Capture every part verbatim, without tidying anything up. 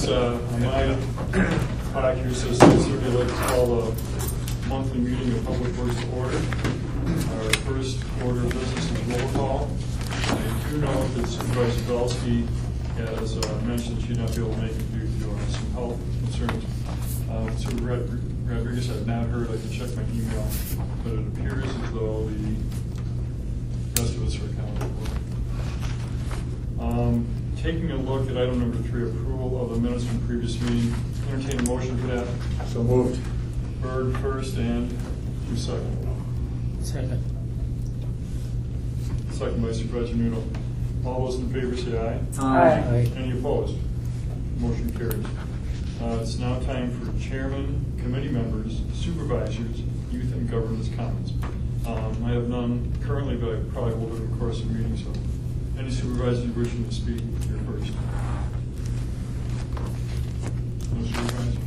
uh, on my plaque here says, simply like to call the monthly meeting of Public Works to order. Our first order of business is roll call. I do know that Supervisor Belsky has uh, mentioned she'd not be able to make it due to uh, some health concerns. Uh, Supervisor Rodriguez, I've not heard. I can check my email, but it appears as though the rest of us are accounted for. Um, taking a look at item number three, approval of the minutes from previous meeting. Entertain a motion for that. So moved. Bird first and you second. Second. Second by Supervisor Nuno. All those in favor say aye. Aye. Any opposed? Motion carries. Uh, it's now time for chairman, committee members, supervisors, youth and governance comments. Um, I have none currently, but I probably will in the course of the meeting. So, any supervisors wishing to speak, you're first. No supervisor.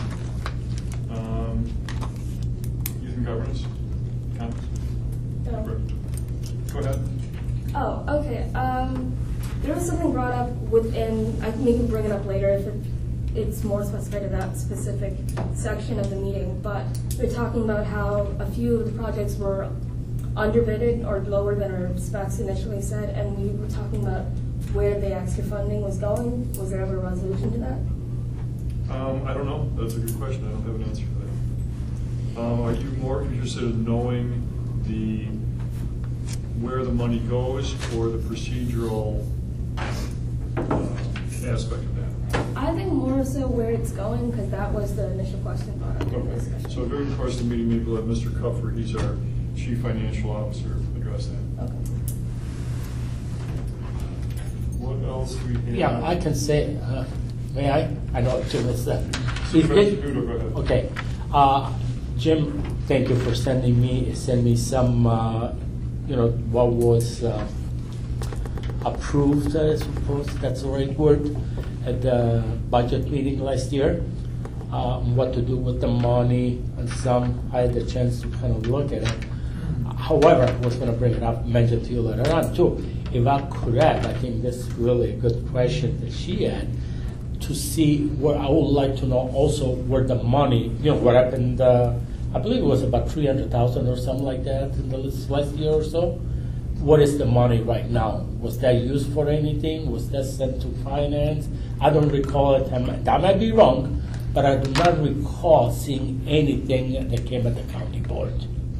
Um, youth and governance comments. No. Go ahead. Oh, okay. Um, there was something brought up within, I can maybe bring it up later if it, it's more specified to that specific section of the meeting, but we're talking about how a few of the projects were underbidded or lower than our specs initially said, and we were talking about where the extra funding was going. Was there ever a resolution to that? Um, I don't know. That's a good question. I don't have an answer for that. Um, are you more interested in knowing the where the money goes or the procedural uh, aspect of that? I think more so where it's going, because that was the initial question brought up in the Okay. discussion. So during the course of the meeting, maybe we'll have Mister Cuffer, he's our Chief Financial Officer, address that. Okay. What else do we have? Yeah, I can say, uh, may I? I know Jim is there. Supervisor Nuno, go ahead. Okay. Uh, Jim, thank you for sending me, send me some, uh, you know, what was uh, approved, I suppose that's the right word, at the budget meeting last year. Um, what to do with the money, and some I had the chance to kind of look at it. However, I was going to bring it up, mention to you later on too. If I'm correct, I think this is really a good question that she had, to see where I would like to know also where the money, you know, what happened. Uh, I believe it was about three hundred thousand or something like that in the last year or so. What is the money right now? Was that used for anything? Was that sent to finance? I don't recall it. That might be wrong, but I do not recall seeing anything that came at the county board.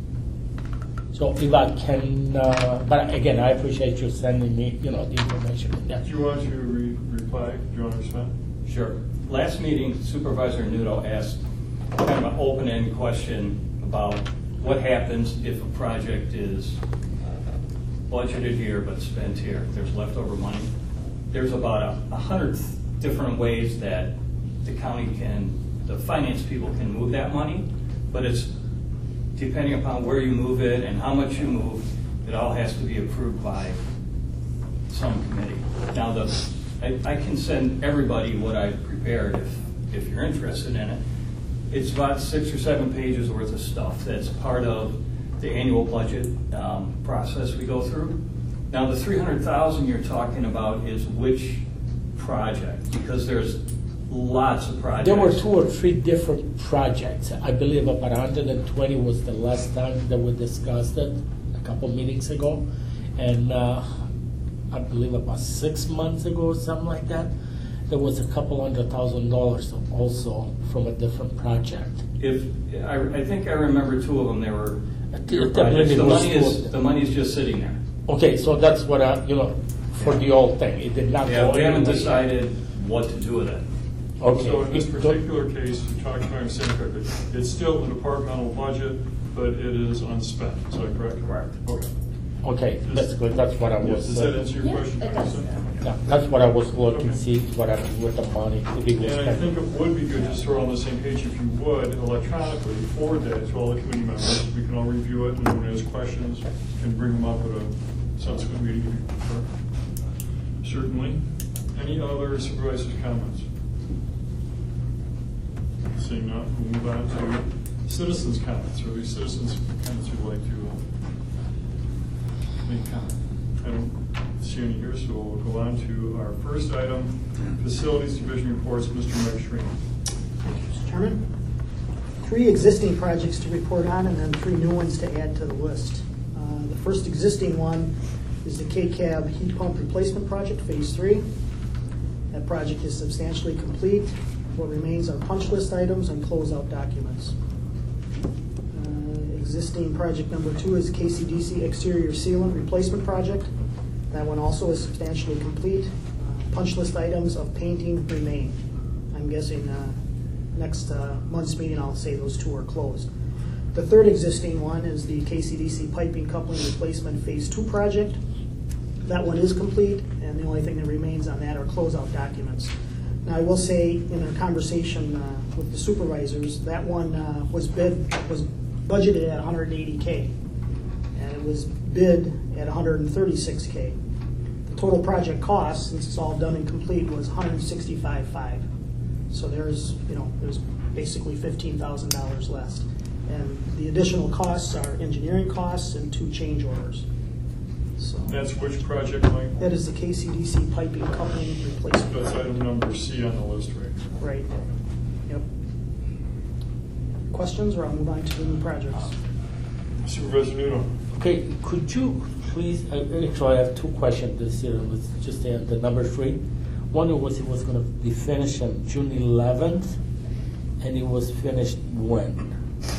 So if I can, uh, but again, I appreciate you sending me, you know, the information in there. Do you want to re reply? Do you want to respond? Sure. Last meeting, Supervisor Nuno asked kind of an open-ended question about what happens if a project is budgeted here but spent here. There's leftover money. There's about a, a hundred different ways that the county can, the finance people can move that money, but it's depending upon where you move it and how much you move, it all has to be approved by some committee. Now, the, I, I can send everybody what I've prepared if, if you're interested in it. It's about six or seven pages worth of stuff that's part of the annual budget um, process we go through. Now, the three hundred thousand you're talking about is which project? Because there's lots of projects. There were two or three different projects. I believe about one hundred twenty was the last time that we discussed it, a couple meetings ago. And uh, I believe about six months ago or something like that, there was a couple hundred thousand dollars also from a different project. If I, I think I remember two of them, they were The, projects. The money two of is them. the money is just sitting there. Okay, so that's what I, you know, for the old thing. It did not Yeah, go we haven't anywhere. decided what to do with it. Okay. So in this It- particular case, you're talking about, I'm saying correctly, it's still a departmental budget, but it is unspent. Is that correct? Correct. Okay. Okay, that's good. That's what I Yes, was. does that uh, answer your Yeah, question? it does. yeah, that's what I was looking Okay. to see what happened with the money. If it was And I spent. think it would be good just throw on the same page, if you would, electronically, forward that to all the committee members. We can all review it, and when there's questions, can bring them up at a subsequent meeting if you prefer. Certainly. Any other supervisors' comments? Seeing none, we'll move on to citizens' comments, or the citizens' comments who'd like to uh, make comment. I don't see see any here, so we'll go on to our first item, Facilities Division reports, Mister Mike Shreen. Thank you, Mister Chairman. Three existing projects to report on and then three new ones to add to the list. Uh, the first existing one is the K C A B heat pump replacement project, phase three. That project is substantially complete. What remains are punch list items and closeout documents. Uh, existing project number two is K C D C exterior sealant replacement project. That one also is substantially complete. Uh, punch list items of painting remain. I'm guessing uh, next uh, month's meeting I'll say those two are closed. The third existing one is the K C D C piping coupling replacement phase two project. That one is complete, and the only thing that remains on that are closeout documents. Now, I will say, in a conversation uh, with the supervisors, that one uh, was bid was budgeted at one hundred eighty K, and it was bid at one hundred thirty-six K. The total project cost, since it's all done and complete, was one hundred sixty-five thousand five hundred. So there's, you know, there's basically fifteen thousand dollars less, and the additional costs are engineering costs and two change orders. So That's which project, Mike? that is the K C D C piping coupling replacement. That's item number C on the list, right? Right. Yep. Questions, or I'll move on to the new projects. Supervisor Nuno. Okay, could you please, uh, actually, I have two questions this year. Let's just say the number three. One was it was going to be finished on June eleventh, and it was finished when?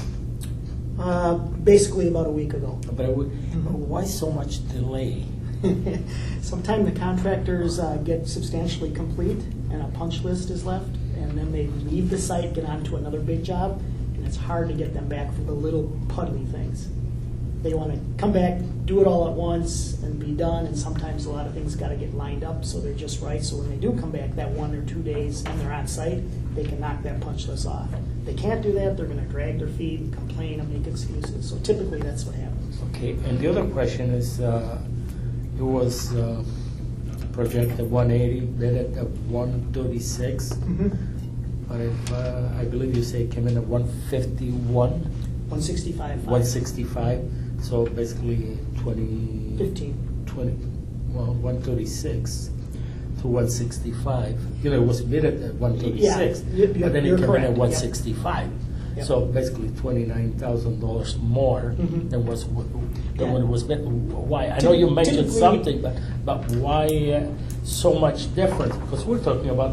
Uh, basically about a week ago. But I would, why so much delay? Sometimes the contractors uh, get substantially complete and a punch list is left, and then they leave the site, get on to another big job, and it's hard to get them back for the little puddly things. They want to come back, do it all at once, and be done, and sometimes a lot of things got to get lined up so they're just right. So when they do come back that one or two days and they're on site, they can knock that punch list off. They can't do that, they're going to drag their feet, complain, and make excuses. So typically that's what happens. Okay, and the other question is, uh, it was uh, projected one eighty, bid at one thirty-six, Mm-hmm. but if, uh, I believe you say it came in at one fifty-one, one sixty-five. one sixty-five, so basically twenty, fifteen. twenty, well, one thirty-six to one sixty-five. You know, it was bid at one thirty-six, Yeah, you- but then you're it came in correct, at yep. one sixty-five. Yep. So basically twenty-nine thousand dollars more Mhm. than was than Yeah. when it was bid. Why? I know you mentioned Typically- something, but but why uh, so much difference? Because we're talking about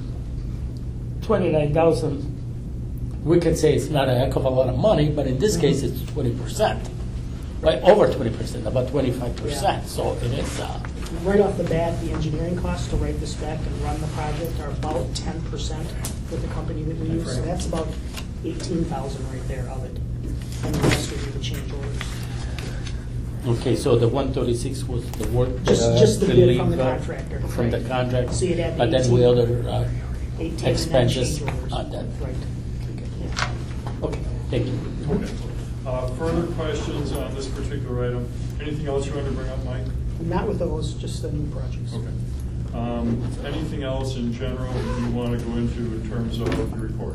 twenty-nine thousand. We could say it's not a heck of a lot of money, but in this Mhm. case, it's twenty percent, right? Over twenty percent, about twenty-five Yeah. percent. So it is. Uh, Right off the bat, the engineering costs to write the spec and run the project are about ten percent with the company that we use. So that's about eighteen thousand right there of it. And the rest would be the change orders. Okay, so the one thirty-six was the work. Just- uh, just the bid relief, from the uh, contractor. From the Right. contractor. So you'd add But then we eighteen. other uh, eighteen and then expenses change orders. on that. Right. Yeah. Okay, thank you. Okay. Uh, Further questions on this particular item? Anything else you want to bring up, Mike? Not with those, just the new projects. Okay. Um, Anything else in general you want to go into in terms of the report?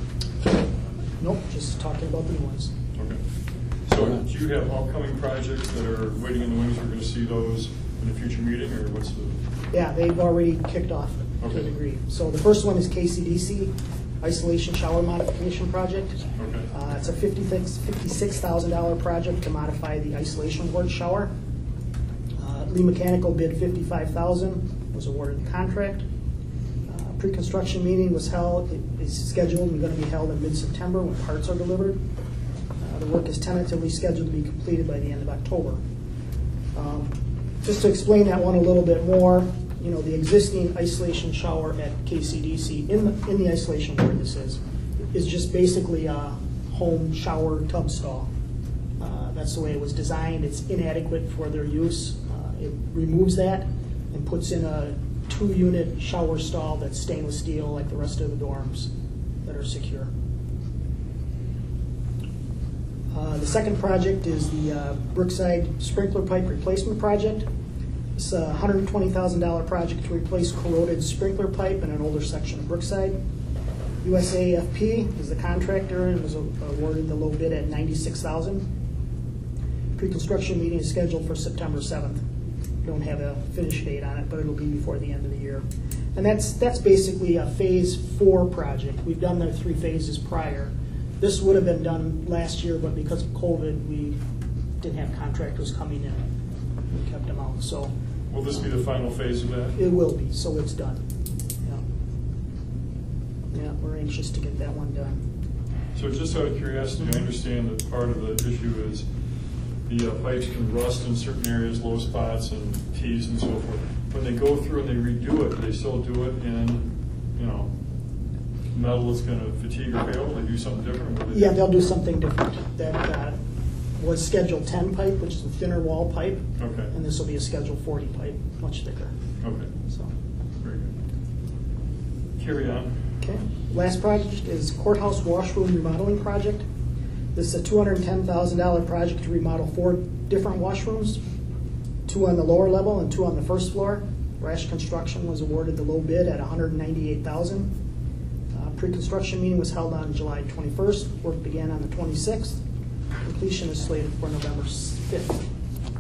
Nope, just talking about the new ones. Okay. So do you have upcoming projects that are waiting in the wings? We're going to see those in a future meeting, or what's the? Yeah, they've already kicked off to a Okay. degree. So the first one is K C D C isolation shower modification project. Okay. Uh, It's a fifty-six thousand dollars project to modify the isolation board shower. Uh, Lee Mechanical bid fifty-five thousand dollars, was awarded the contract. Uh, Pre-construction meeting was held, it is scheduled and going to be held in mid-September when parts are delivered. Uh, The work is tentatively scheduled to be completed by the end of October. Um, Just to explain that one a little bit more, you know, the existing isolation shower at K C D C, in the, in the isolation board this is, is just basically a home shower tub stall. Uh, That's the way it was designed. It's inadequate for their use. Uh, It removes that and puts in a two-unit shower stall that's stainless steel like the rest of the dorms that are secure. Uh, The second project is the uh, Brookside sprinkler pipe replacement project. It's a one hundred twenty thousand dollars project to replace corroded sprinkler pipe in an older section of Brookside. U S A F P is the contractor and was awarded the low bid at ninety-six thousand dollars. Pre-construction meeting is scheduled for September seventh. don't have a finish date on it, but it'll be before the end of the year. And that's that's basically a phase four project. We've done the three phases prior. This would have been done last year, but because of COVID, we didn't have contractors coming in. We kept them out. So Will this be the final phase of that? it will be. So it's done. Yeah. Yeah, we're anxious to get that one done. So just out of curiosity, I understand that part of the issue is the uh, pipes can rust in certain areas, low spots and T's and so forth. When they go through and they redo it, they still do it in, you know, metal that's going to fatigue or fail? They do something different? With it? Yeah, they'll do something different. That uh, was Schedule ten pipe, which is a thinner wall pipe. Okay. And this will be a Schedule forty pipe, much thicker. Okay. So, Very good. Carry on. okay. Last project is courthouse washroom remodeling project. This is a two hundred ten thousand dollars project to remodel four different washrooms, two on the lower level and two on the first floor. Rash Construction was awarded the low bid at one hundred ninety-eight thousand dollars. Uh, pre-construction meeting was held on July twenty-first. Work began on the twenty-sixth. Completion is slated for November fifth.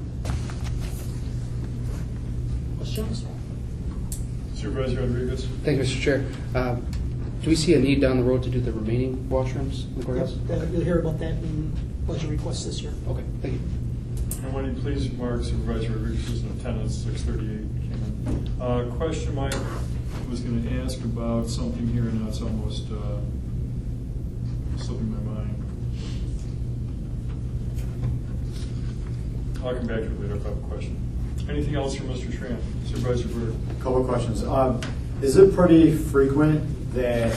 Questions? Supervisor Rodriguez? Thank you, Mister Chair. Um, Do we see a need down the road to do the remaining washrooms in the courthouse? Yep, You'll hear about that in budget requests this year. Okay, thank you. And when you please mark Supervisor Rodriguez's attendance, six thirty-eight came in. Uh, question Mike was going to ask about something here, and it's almost uh, slipping my mind. I'll come back to it later if I have a question. Anything else from Mister Schramm? Supervisor Bird? Couple of questions. Um, is it pretty frequent that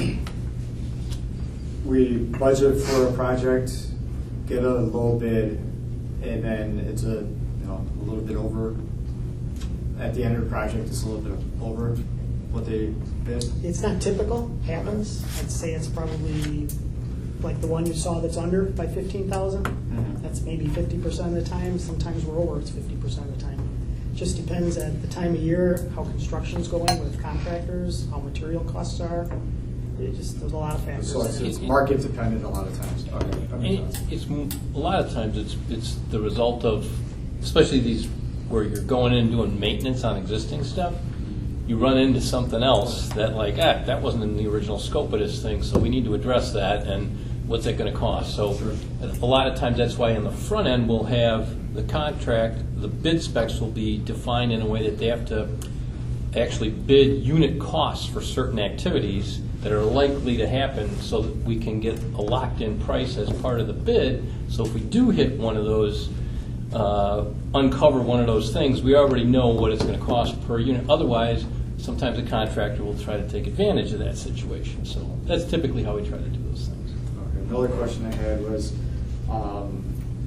we budget for a project, get a low bid, and then it's a you know a little bit over? At the end of the project, it's a little bit over what they bid. It's not typical, happens. I'd say it's probably like the one you saw that's under by fifteen thousand. Mhm. That's maybe fifty percent of the time. Sometimes we're over, it's fifty percent of the time. Just depends at the time of year, how construction's going with contractors, how material costs are. It just, there's a lot of factors. So it's, it's market dependent a lot of times. Okay, that makes And sense. It's, it's a lot of times it's it's the result of, especially these where you're going in and doing maintenance on existing stuff. You run into something else that like ah that wasn't in the original scope of this thing, so we need to address that. And what's that going to cost? So Sure. a lot of times that's why in the front end we'll have the contract, the bid specs will be defined in a way that they have to actually bid unit costs for certain activities that are likely to happen so that we can get a locked-in price as part of the bid. So if we do hit one of those, uh, uncover one of those things, we already know what it's going to cost per unit. Otherwise, sometimes a contractor will try to take advantage of that situation. So that's typically how we try to do those things. Okay. Another question I had was, um,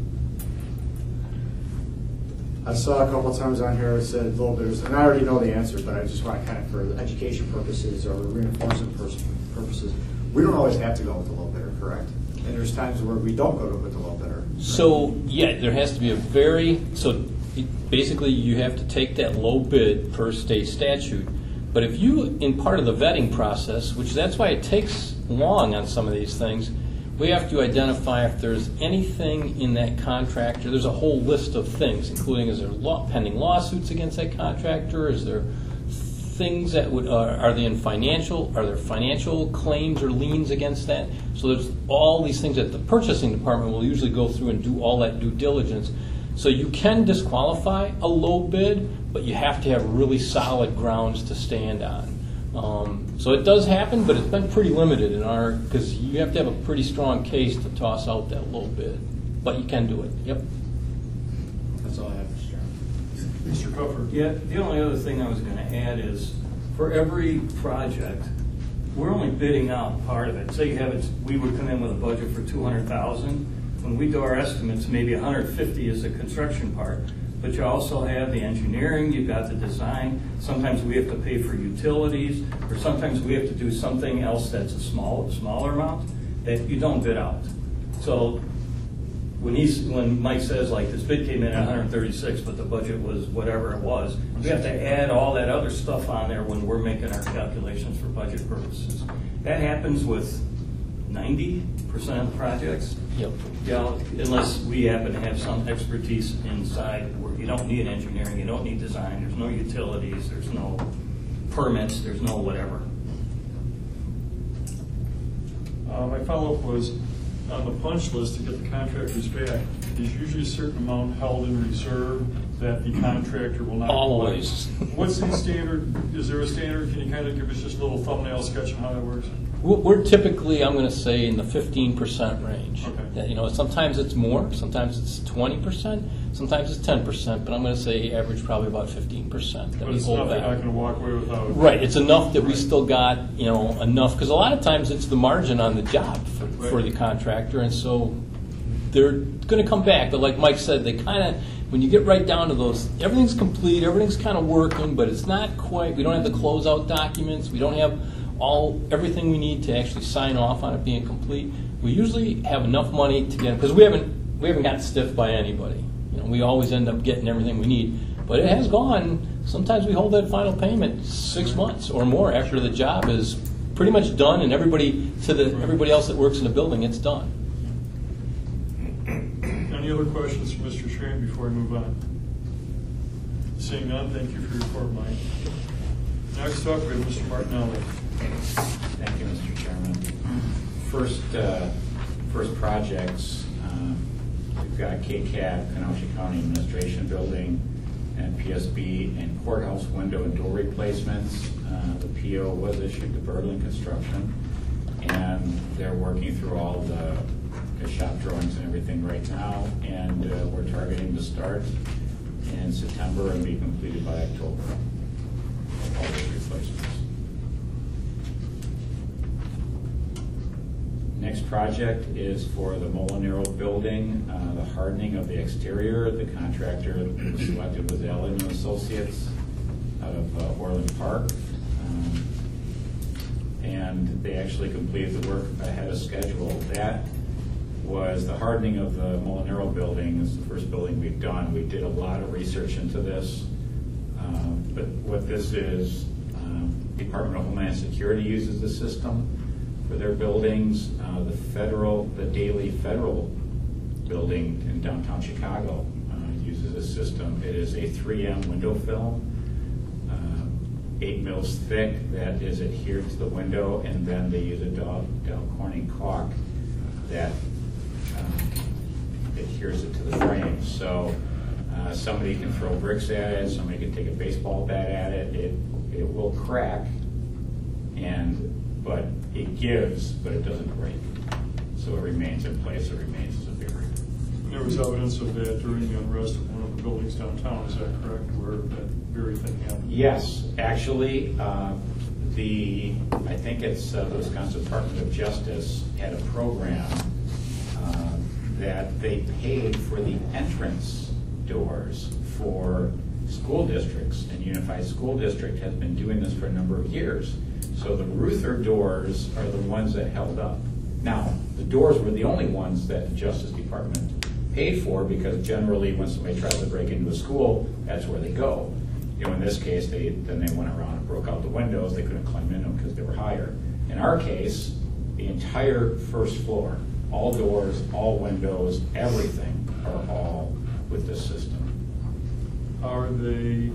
I saw a couple of times on here it said low bidders, and I already know the answer, but I just want to kind of, for education purposes or reinforcement pers- purposes, we don't always have to go with the low bidder, correct? And there's times where we don't go with the low bidder. So, yeah, there has to be a very, so it, basically you have to take that low bid per state statute. But if you, in part of the vetting process, which that's why it takes long on some of these things, we have to identify if there's anything in that contractor. There's a whole list of things, including is there law, pending lawsuits against that contractor? Is there things that would, uh, are they in financial, are there financial claims or liens against that? So there's all these things that the purchasing department will usually go through and do all that due diligence. So you can disqualify a low bid, but you have to have really solid grounds to stand on. Um, so it does happen, but it's been pretty limited in our, because you have to have a pretty strong case to toss out that low bid. But you can do it, yep. That's all I have, Mister Chairman. Mister Cuffer? Yeah, the only other thing I was going to add is, for every project, we're only bidding out part of it. Say you have it, we would come in with a budget for two hundred thousand dollars. When we do our estimates, maybe one hundred fifty is the construction part. But you also have the engineering, you've got the design. Sometimes we have to pay for utilities, or sometimes we have to do something else that's a small, smaller amount that you don't bid out. So when he's, when Mike says like this bid came in at one hundred thirty-six, but the budget was whatever it was, we have to add all that other stuff on there when we're making our calculations for budget purposes. That happens with ninety percent of the projects. Yep. Yeah, unless we happen to have some expertise inside, where, you You don't need engineering, you don't need design, there's no utilities, there's no permits, there's no whatever. Uh, my follow-up was, on the punch list to get the contractors back, there's usually a certain amount held in reserve that the contractor will not. Always. What's the standard, is there a standard, can you kind of give us just a little thumbnail sketch of how that works? We're we're typically, I'm going to say, in the fifteen percent range. Okay. That, You know, sometimes it's more, sometimes it's twenty percent, sometimes it's ten percent, but I'm going to say average probably about fifteen percent that But we it's hold enough, they're back. not going to walk away without. Right, it's enough that we Right. still got, you know, enough, because a lot of times it's the margin on the job for, for Right. the contractor, and so they're going to come back. But like Mike said, they kind of, when you get right down to those, everything's complete, everything's kind of working, but it's not quite, we don't have the closeout documents, we don't have all, everything we need to actually sign off on it being complete. We usually have enough money to get, because we haven't, we haven't gotten stiffed by anybody. You know, we always end up getting everything we need. But it has gone, sometimes we hold that final payment six months or more after the job is pretty much done, and everybody, to the, everybody else that works in the building, it's done. Any other questions for Mister Schramm before we move on? Seeing none, thank you for your report, Mike. Next up, we have Mister Martinelli. Thank you, Mister Chairman. First, uh, first projects, um, we've got K C A B, Kenosha County Administration Building, and P S B and courthouse window and door replacements. Uh, the P O was issued to Berlin Construction, and they're working through all the, the shop drawings and everything right now, and uh, we're targeting to start in September and be completed by October. All those replacements. Next project is for the Molinaro building, uh, the hardening of the exterior. The contractor that was selected was Allen and Associates out of uh, Orland Park. Um, and they actually completed the work ahead of schedule. That was the hardening of the Molinaro building. This is the first building we've done. We did a lot of research into this. Um, but what this is, um, Department of Homeland Security uses the system for their buildings. Uh, the federal, the Daily Federal building in downtown Chicago uh, uses this system. It is a three M window film, uh, eight mils thick, that is adhered to the window, and then they use a Dow, Dow Corning caulk that um, adheres it to the frame. So uh, somebody can throw bricks at it, somebody can take a baseball bat at it. It, it will crack, and but it gives, but it doesn't break. So it remains in place, it remains as a barrier. There was evidence of that during the unrest of one of the buildings downtown, is that correct, where that very thing happened? Yes, actually, uh, the, I think it's uh, the Wisconsin Department of Justice had a program uh, that they paid for the entrance doors for school districts, and Unified School District has been doing this for a number of years. So the Ruther doors are the ones that held up. Now, the doors were the only ones that the Justice Department paid for, because generally when somebody tries to break into a school, that's where they go. You know, in this case, they then they went around and broke out the windows. They couldn't climb in them because they were higher. In our case, the entire first floor, all doors, all windows, everything are all with this system. Are they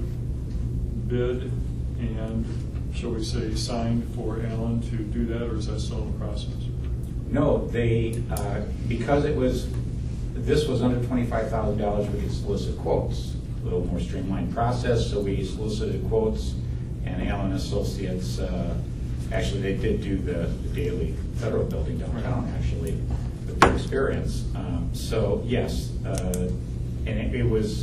bid and, shall we say, signed for Allen to do that, or is that still in the process? No, they, uh, because it was, this was under twenty-five thousand dollars, we could solicit quotes. A little more streamlined process, so we solicited quotes, and Allen Associates, uh, actually they did do the, the Daily Federal building downtown, actually, with their experience. Um, so yes, uh, and it, it was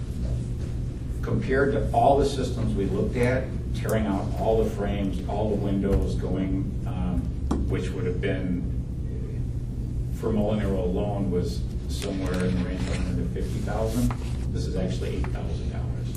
compared to all the systems we looked at, tearing out all the frames, all the windows, going, um, which would have been, for Molinaro alone, was somewhere in the range of one hundred fifty thousand dollars. This is actually eight thousand dollars.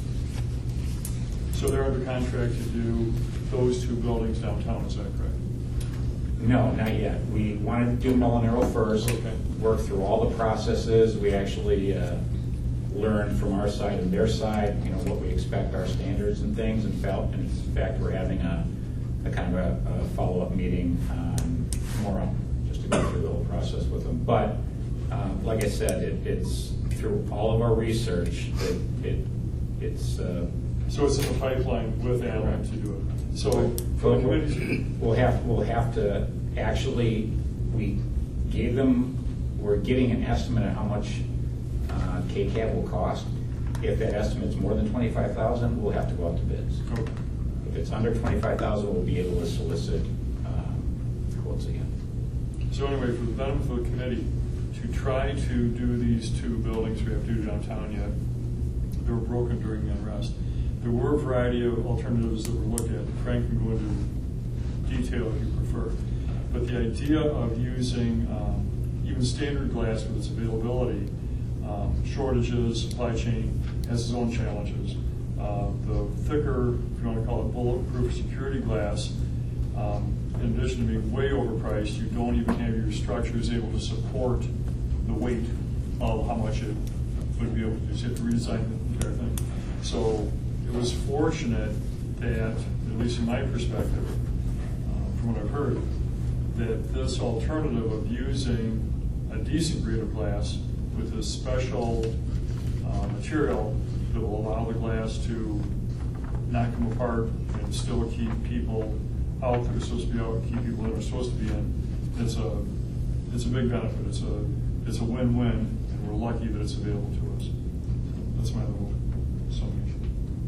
So they're under contract to do those two buildings downtown, is that correct? No, not yet. We wanted to do Molinaro first, Okay. work through all the processes. We actually uh, learned from our side and their side, you know, what we expect, our standards and things, and felt, and in fact, we're having a, a kind of a, a follow-up meeting um, tomorrow, just to go through the whole process with them. But um, like I said, it, it's through all of our research that it, it's, uh, So it's in the pipeline with Allen to do it. So for the committee, we'll have, we'll have to, actually, we gave them, we're getting an estimate of how much uh, K C A B will cost. If that estimate's more than twenty-five thousand, we'll have to go out to bids. okay. If it's under twenty-five thousand, we'll be able to solicit um, quotes again. So anyway, for the benefit of the committee, to try to do these two buildings we have to do downtown yet, they were broken during the unrest. There were a variety of alternatives that were looked at. Frank can go into detail if you prefer. But the idea of using um, even standard glass with its availability, um, shortages, supply chain has its own challenges. Uh, the thicker, if you want to call it bulletproof security glass, um, in addition to being way overpriced, you don't even have your structures able to support the weight of how much it would be able to do. So you have to redesign the entire thing. So it was fortunate that, at least in my perspective, uh, from what I've heard, that this alternative of using a decent grade of glass with a special uh, material that will allow the glass to not come apart and still keep people out that are supposed to be out, keep people that are supposed to be in, it's a, it's a big benefit. It's a, it's a win-win, and we're lucky that it's available to us. That's my little summation.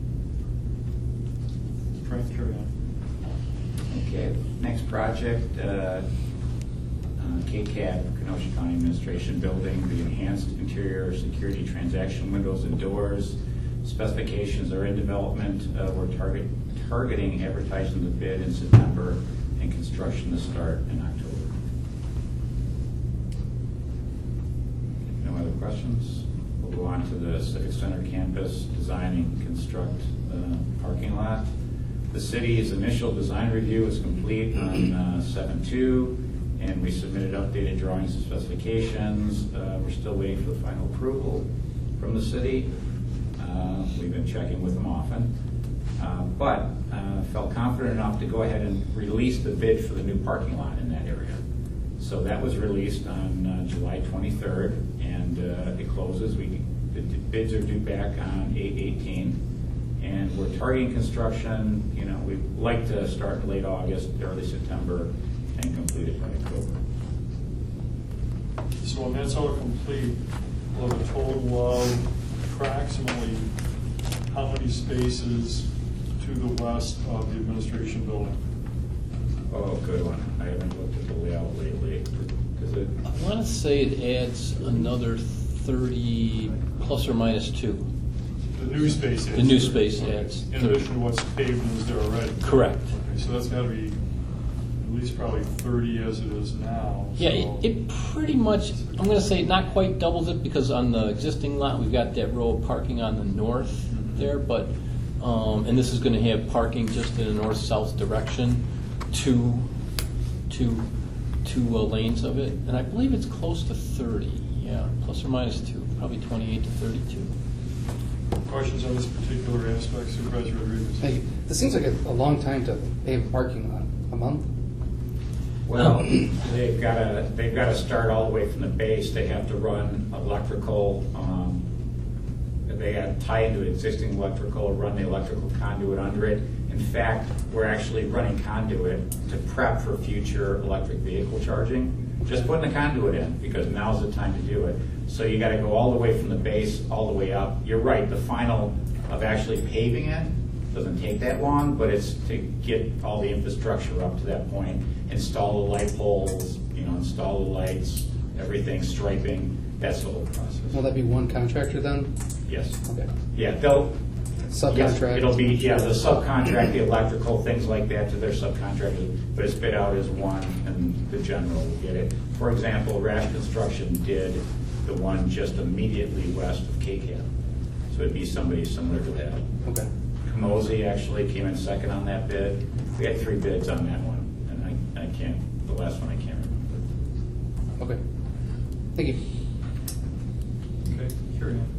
Frank, carry on. Okay, next project, uh, uh, K C A B, Kenosha County Administration Building, the enhanced interior security transaction windows and doors. Specifications are in development. Uh, we're target, targeting advertising the bid in September and construction to start in October. No other questions? We'll go on to the Civic Center campus, design and construct the parking lot. The city's initial design review is complete on uh, seven two, and we submitted updated drawings and specifications. Uh, we're still waiting for the final approval from the city. Uh, we've been checking with them often, uh, but uh, felt confident enough to go ahead and release the bid for the new parking lot in that area. So that was released on uh, July twenty-third, and uh, it closes. We the bids are due back on eight eighteen. And we're targeting construction, you know, we'd like to start in late August, early September, and complete it by October. So when that's all complete, we'll have a total of approximately how many spaces to the west of the administration building? Oh, good one. I haven't looked at the layout lately. Does it? I want to say it adds another thirty plus or minus two. The new space adds. The new space Okay. adds In thirty. addition to what's paved and is there already? Correct. Okay, so that's got to be at least probably thirty as it is now. Yeah, so- it, it pretty much, I'm going to say not quite doubles it, because on the existing lot, we've got that row of parking on the north there, but, um, and this is going to have parking just in a north-south direction, two, two, two uh, lanes of it, and I believe it's close to thirty, yeah, plus or minus two, probably twenty-eight to thirty-two. Questions on this particular aspect, Supervisor Rodriguez? Thank you. This seems like a, a long time to pave a parking lot. A month? Well, they've got to they've got to start all the way from the base. They have to run electrical. Um, they have to tie into existing electrical, run the electrical conduit under it. In fact, we're actually running conduit to prep for future electric vehicle charging. Just putting the conduit in, because now's the time to do it. So you got to go all the way from the base all the way up. You're right. The final of actually paving it doesn't take that long, but it's to get all the infrastructure up to that point, install the light poles, you know, install the lights, everything, striping. That's the whole process. Will that be one contractor then? Yes. Okay. Yeah, they'll. Subcontract? Yes, it'll be, yeah, the subcontract, the electrical, things like that to their subcontractors, but it's bid out as one, and the general will get it. For example, Rash Construction did the one just immediately west of K C A B. So it'd be somebody similar to that. Okay. Kamosi actually came in second on that bid. We had three bids on that one, and I, I can't, the last one I can't remember. Okay. Thank you. Okay, carry on.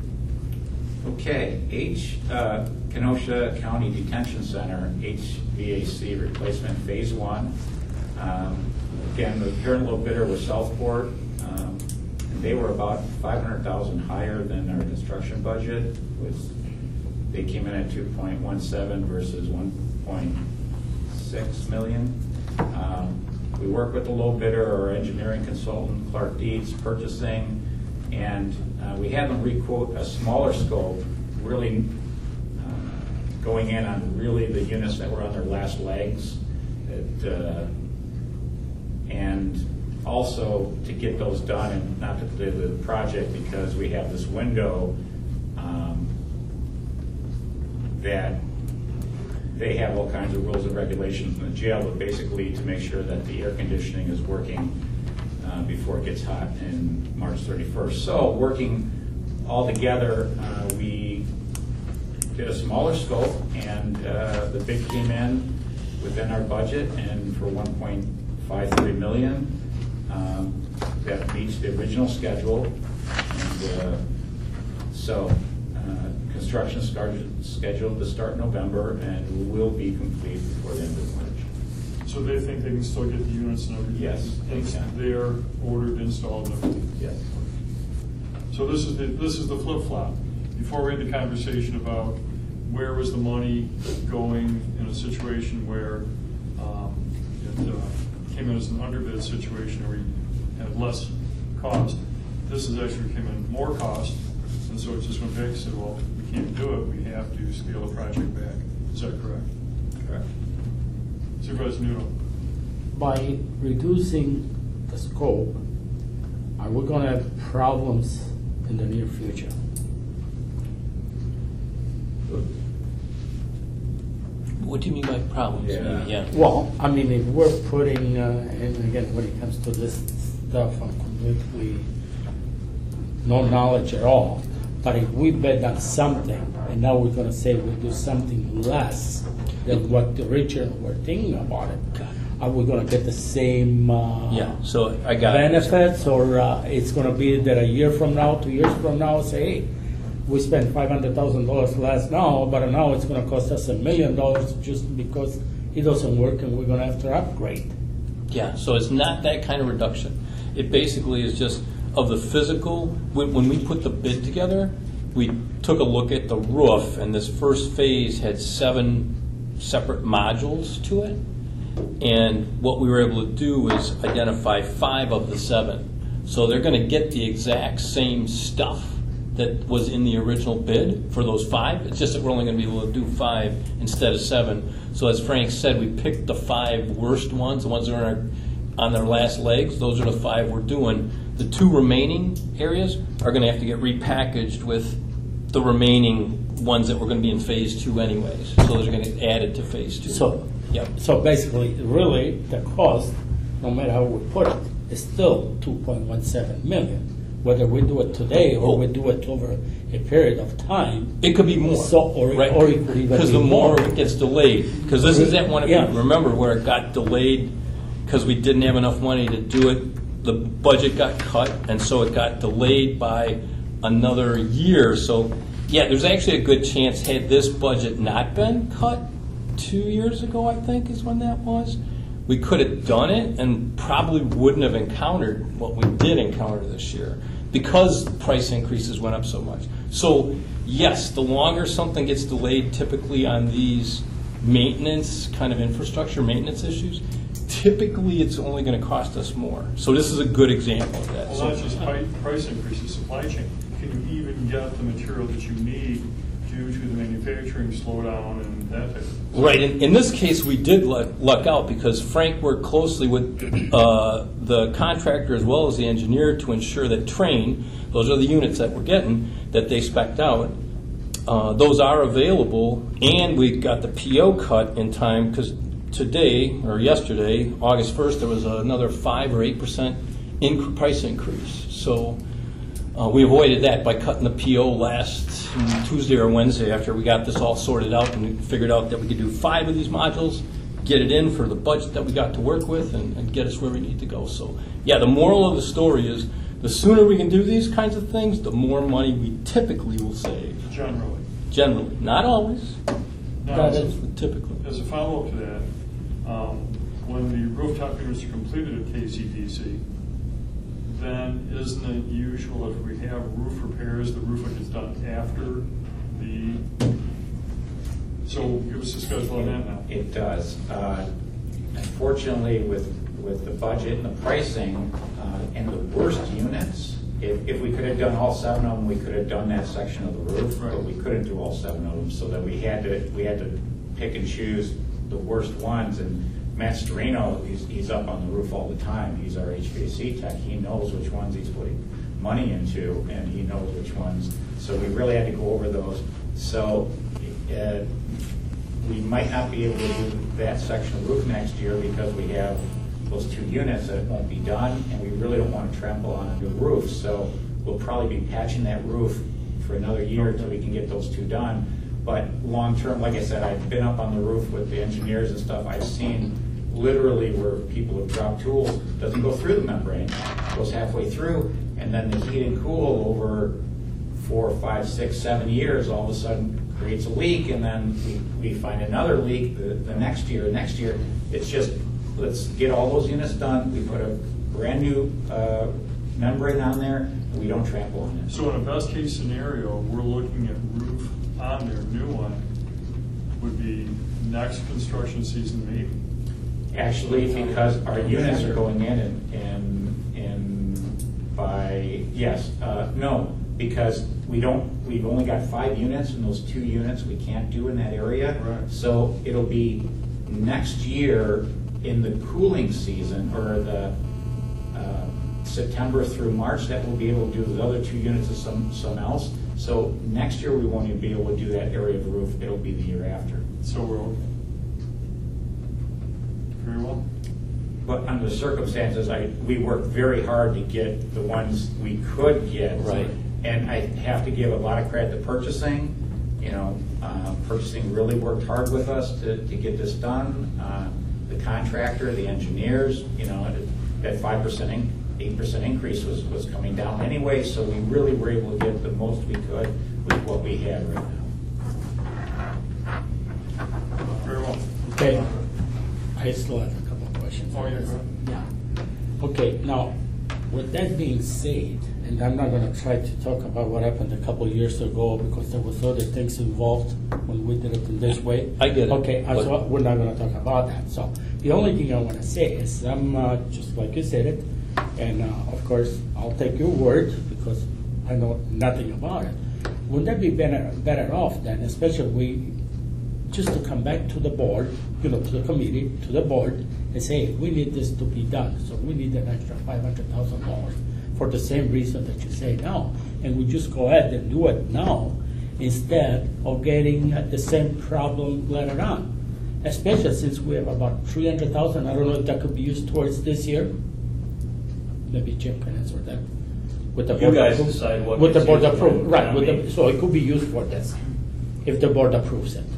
Okay, H, uh, Kenosha County Detention Center, H V A C replacement phase one. Um, Again, the parent low bidder was Southport. Um, They were about five hundred thousand higher than our construction budget. Was they came in at two point one seven versus one point six million. Um, we worked with the low bidder, our engineering consultant, Clark Dietz, purchasing, and uh, we had them requote a smaller scope, really uh, going in on really the units that were on their last legs, that, uh, and also to get those done and not to delay the project because we have this window um, that they have all kinds of rules and regulations in the jail, but basically to make sure that the air conditioning is working uh, before it gets hot in March thirty-first. So working all together, uh, we did a smaller scope, and uh, the bid came in within our budget, and for one point five three million, um, that meets the original schedule. And uh, so uh, construction is scheduled to start in November and will be complete before the end of March. So they think they can still get the units and everything? Yes, they It's can. They're ordered, installed, and everything? Yes. So this is the, this is the flip-flop. Before we had the conversation about where was the money going in a situation where um, it uh, came in as an underbid situation where we had less cost. This is actually came in more cost, and so it just went back and said, well, we can't do it. We have to scale the project back. Is that correct? Correct. Supervisor Noodle. By reducing the scope, are we going to have problems in the near future? What do you mean by problems? Yeah. Yeah. Well, I mean, if we're putting, uh, and again, when it comes to this stuff, I'm completely no knowledge at all. But if we bet on something, and now we're going to say we do something less than what the original were thinking about it, are we going to get the same uh, Yeah, so I got it. benefits, or uh, it's going to be that a year from now, two years from now, say, hey, we spent five hundred thousand dollars less now, but now it's going to cost us a million dollars just because it doesn't work and we're going to have to upgrade. Yeah, so it's not that kind of reduction. It basically is just of the physical. When, when we put the bid together, we took a look at the roof, and this first phase had seven separate modules to it. And what we were able to do is identify five of the seven. So they're going to get the exact same stuff that was in the original bid for those five. It's just that we're only going to be able to do five instead of seven. So as Frank said, we picked the five worst ones, the ones that are on, our, on their last legs. Those are the five we're doing. The two remaining areas are going to have to get repackaged with the remaining ones that were going to be in phase two anyways. So those are going to get added to phase two. So, yep. so basically, really, the cost, no matter how we put it, is still two point one seven million. Whether we do it today or we do it over a period of time. It could be more. So, or, right? or it could even Because be the more more. it gets delayed. Because this is that one, if Yeah. you remember, where it got delayed because we didn't have enough money to do it. The budget got cut, and so it got delayed by another year. So, yeah, there's actually a good chance had this budget not been cut two years ago, I think is when that was, we could have done it and probably wouldn't have encountered what we did encounter this year because price increases went up so much. So, yes, the longer something gets delayed, typically on these maintenance, kind of infrastructure maintenance issues, typically it's only going to cost us more. So this is a good example of that. Well, So- not just pi- price increases, supply chain. Can you even get the material that you need due to the manufacturing slowdown and that type of thing? Right. In, in this case, we did luck, luck out because Frank worked closely with uh, the contractor as well as the engineer to ensure that train, those are the units that we're getting, that they spec'd out, uh, those are available, and we got the P O cut in time because today, or yesterday, August first, there was another five or eight percent inc- price increase. So uh, we avoided that by cutting the P O last Tuesday or Wednesday after we got this all sorted out and we figured out that we could do five of these modules, get it in for the budget that we got to work with, and, and get us where we need to go. So, yeah, the moral of the story is the sooner we can do these kinds of things, the more money we typically will save. Generally. Generally. Not always. Now, That as a- is- Typically. As a follow-up to that, um, when the rooftop units are completed at K C D C, then isn't it usual if we have roof repairs, the roof gets done after the, so give us a schedule on that now. It does. Uh, Unfortunately, with, with the budget and the pricing uh, and the worst units, if, if we could have done all seven of them, we could have done that section of the roof, Right. but we couldn't do all seven of them, so that we had to, we had to pick and choose the worst ones. And Matt Storino, he's, he's up on the roof all the time. He's our H V A C tech. He knows which ones he's putting money into, and he knows which ones. So we really had to go over those. So uh, we might not be able to do that section of roof next year because we have those two units that won't be done, and we really don't want to trample on a new roof. So we'll probably be patching that roof for another year until we can get those two done. But long term, like I said, I've been up on the roof with the engineers and stuff. I've seen literally where people have dropped tools, doesn't go through the membrane, goes halfway through, and then the heat and cool over four, five, six, seven years all of a sudden creates a leak, and then we, we find another leak the, the next year. Next year, it's just, let's get all those units done. We put a brand new uh, membrane on there, and we don't trample on it. So in a best case scenario, we're looking at roof on their new one would be next construction season maybe? Actually, because our units are going in and, and, and by, yes, uh, no, because we don't, we've only got five units, and those two units we can't do in that area. Right. So it'll be next year in the cooling season, or the uh, September through March, that we'll be able to do those other two units of some, some else. So next year we won't even be able to do that area of the roof. It'll be the year after. So we're okay. Very well. But under the circumstances, I, we worked very hard to get the ones we could get. Right. And I have to give a lot of credit to purchasing. You know, uh, purchasing really worked hard with us to, to get this done. Uh, the contractor, the engineers, you know, that five percent, eight percent increase was, was coming down anyway, so we really were able to get the most we could with what we had right now. Very well. Okay, I still have a couple of questions. Oh, yeah, go ahead. Yeah. Okay, now, with that being said, and I'm not gonna try to talk about what happened a couple of years ago, because there was other things involved when we did it in this way. I get it, Okay, but- so we're not gonna talk about that. So the only thing I wanna say is, I'm, uh, just like you said it, and uh, of course, I'll take your word, because I know nothing about it. Wouldn't that be better, better off then, especially we, just to come back to the board, you know, to the committee, to the board, and say, hey, we need this to be done, so we need an extra five hundred thousand dollars for the same reason that you say now, and we just go ahead and do it now, instead of getting uh, the same problem later on. Especially since we have about three hundred thousand, I don't know if that could be used towards this year. Maybe Jim can answer that. With the You board guys appro- decide what With the gets board used for approval, right, town with the, meeting. so it could be used for this, if the board approves it,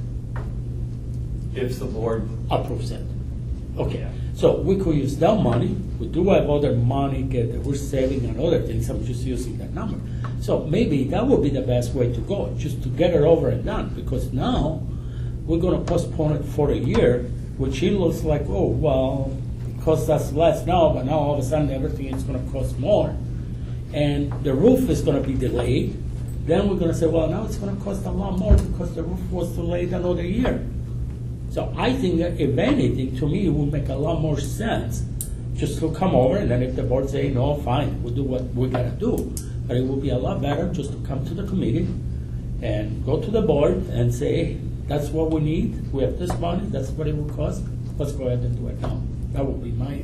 If the board, approves it. Okay, so we could use that money, we do have other money get, that we're saving and other things, I'm just using that number. So maybe that would be the best way to go, just to get it over and done, because now we're gonna postpone it for a year, which it looks like, oh, well, it costs us less now, but now all of a sudden everything is gonna cost more. And the roof is gonna be delayed, then we're gonna say, well, now it's gonna cost a lot more because the roof was delayed another year. So I think that if anything, to me, it would make a lot more sense just to come over, and then if the board say, no, fine, we'll do what we gotta do. But it would be a lot better just to come to the committee and go to the board and say, hey, that's what we need, we have this money, that's what it will cost, let's go ahead and do it now. That would be my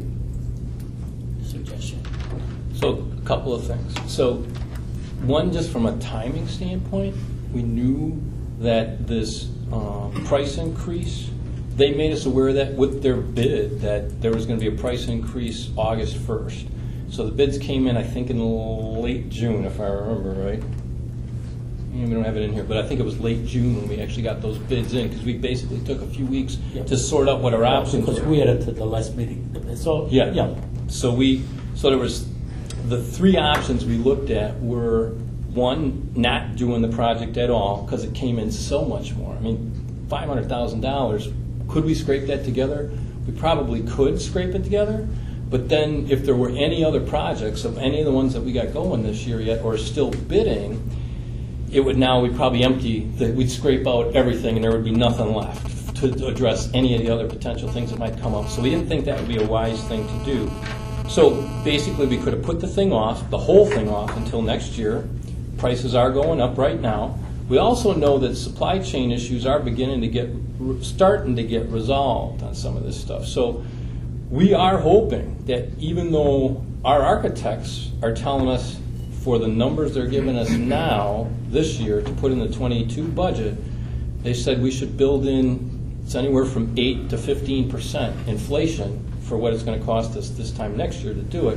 suggestion. So, a couple of things. So, one, just from a timing standpoint, we knew that this uh, price increase, they made us aware of that with their bid, that there was going to be a price increase August first. So the bids came in, I think, in late June, if I remember right. We don't have it in here, but I think it was late June when we actually got those bids in, because we basically took a few weeks Yeah. to sort out what our options were. Because we had it at the last meeting, so, Yeah. yeah. So we, so there was, the three options we looked at were, one, not doing the project at all, because it came in so much more. I mean, five hundred thousand dollars, could we scrape that together? We probably could scrape it together, But then if there were any other projects of any of the ones that we got going this year yet or still bidding, it would now, we'd probably empty, the, we'd scrape out everything and there would be nothing left to address any of the other potential things that might come up. So we didn't think that would be a wise thing to do. So basically we could have put the thing off, the whole thing off until next year. Prices are going up right now. We also know that supply chain issues are beginning to get, starting to get resolved on some of this stuff. So we are hoping that even though our architects are telling us for the numbers they're giving us now, this year, to put in the twenty-two budget, they said we should build in, it's anywhere from eight to fifteen percent inflation for what it's going to cost us this time next year to do it.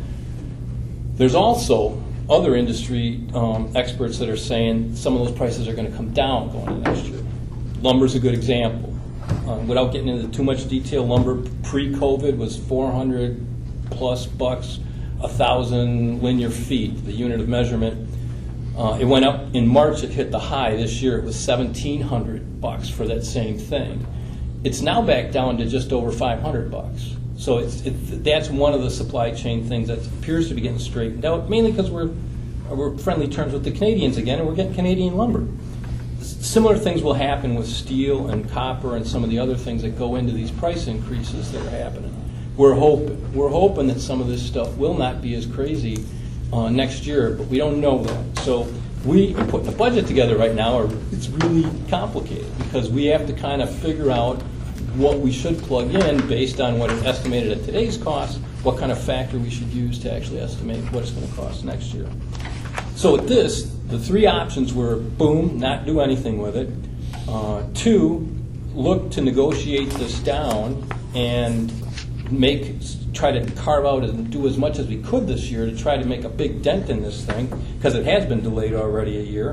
There's also other industry um, experts that are saying some of those prices are going to come down going into next year. Lumber's a good example. Um, without getting into too much detail, lumber pre-COVID was four hundred plus bucks a thousand linear feet, the unit of measurement. Uh, it went up in March. It hit the high. This year it was seventeen hundred bucks for that same thing. It's now back down to just over five hundred bucks. So it's, it, that's one of the supply chain things that appears to be getting straightened out, mainly because we're we're friendly terms with the Canadians again, and we're getting Canadian lumber. Similar things will happen with steel and copper and some of the other things that go into these price increases that are happening. We're hoping. We're hoping that some of this stuff will not be as crazy uh, next year, but we don't know that. So we are putting a budget together right now. Or it's really complicated because we have to kind of figure out what we should plug in based on what is estimated at today's cost, what kind of factor we should use to actually estimate what it's going to cost next year. So with this, the three options were, boom, not do anything with it. Uh, two, look to negotiate this down and make, try to carve out and do as much as we could this year to try to make a big dent in this thing, because it has been delayed already a year.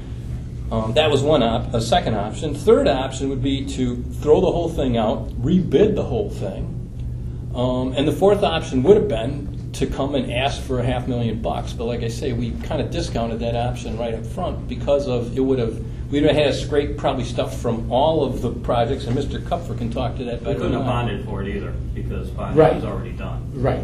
Um, that was one op- a second option. Third option would be to throw the whole thing out, rebid the whole thing. Um, and the fourth option would have been to come and ask for a half million bucks. But like I say, we kind of discounted that option right up front because of it would have, we'd have had to scrape probably stuff from all of the projects, and Mister Kupfer can talk to that We better. couldn't have than I. bonded for it either because bonding Right. was already done. Right.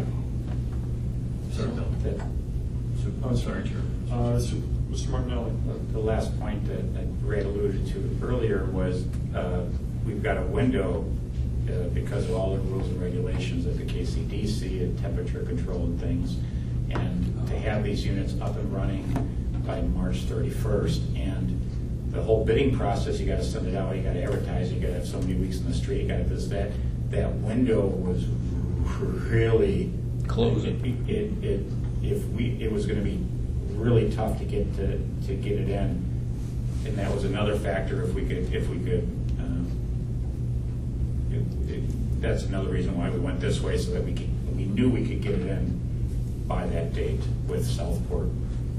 Sir, Bill. Oh, sorry, Chair. Uh, so, Mister Martinelli. The last point that that Ray alluded to earlier was uh, we've got a window uh, because of all the rules and regulations of the K C D C and temperature control and things, and to have these units up and running by March thirty-first. And the whole bidding process, you got to send it out, you got to advertise, you got to have so many weeks in the street, you got to this, that. That window was really Closing. It, it, it, if we, it was going to be really tough to get to, to get it in, and that was another factor. If we could, if we could, um, it, it, that's another reason why we went this way, so that we could, we knew we could get it in by that date with Southport.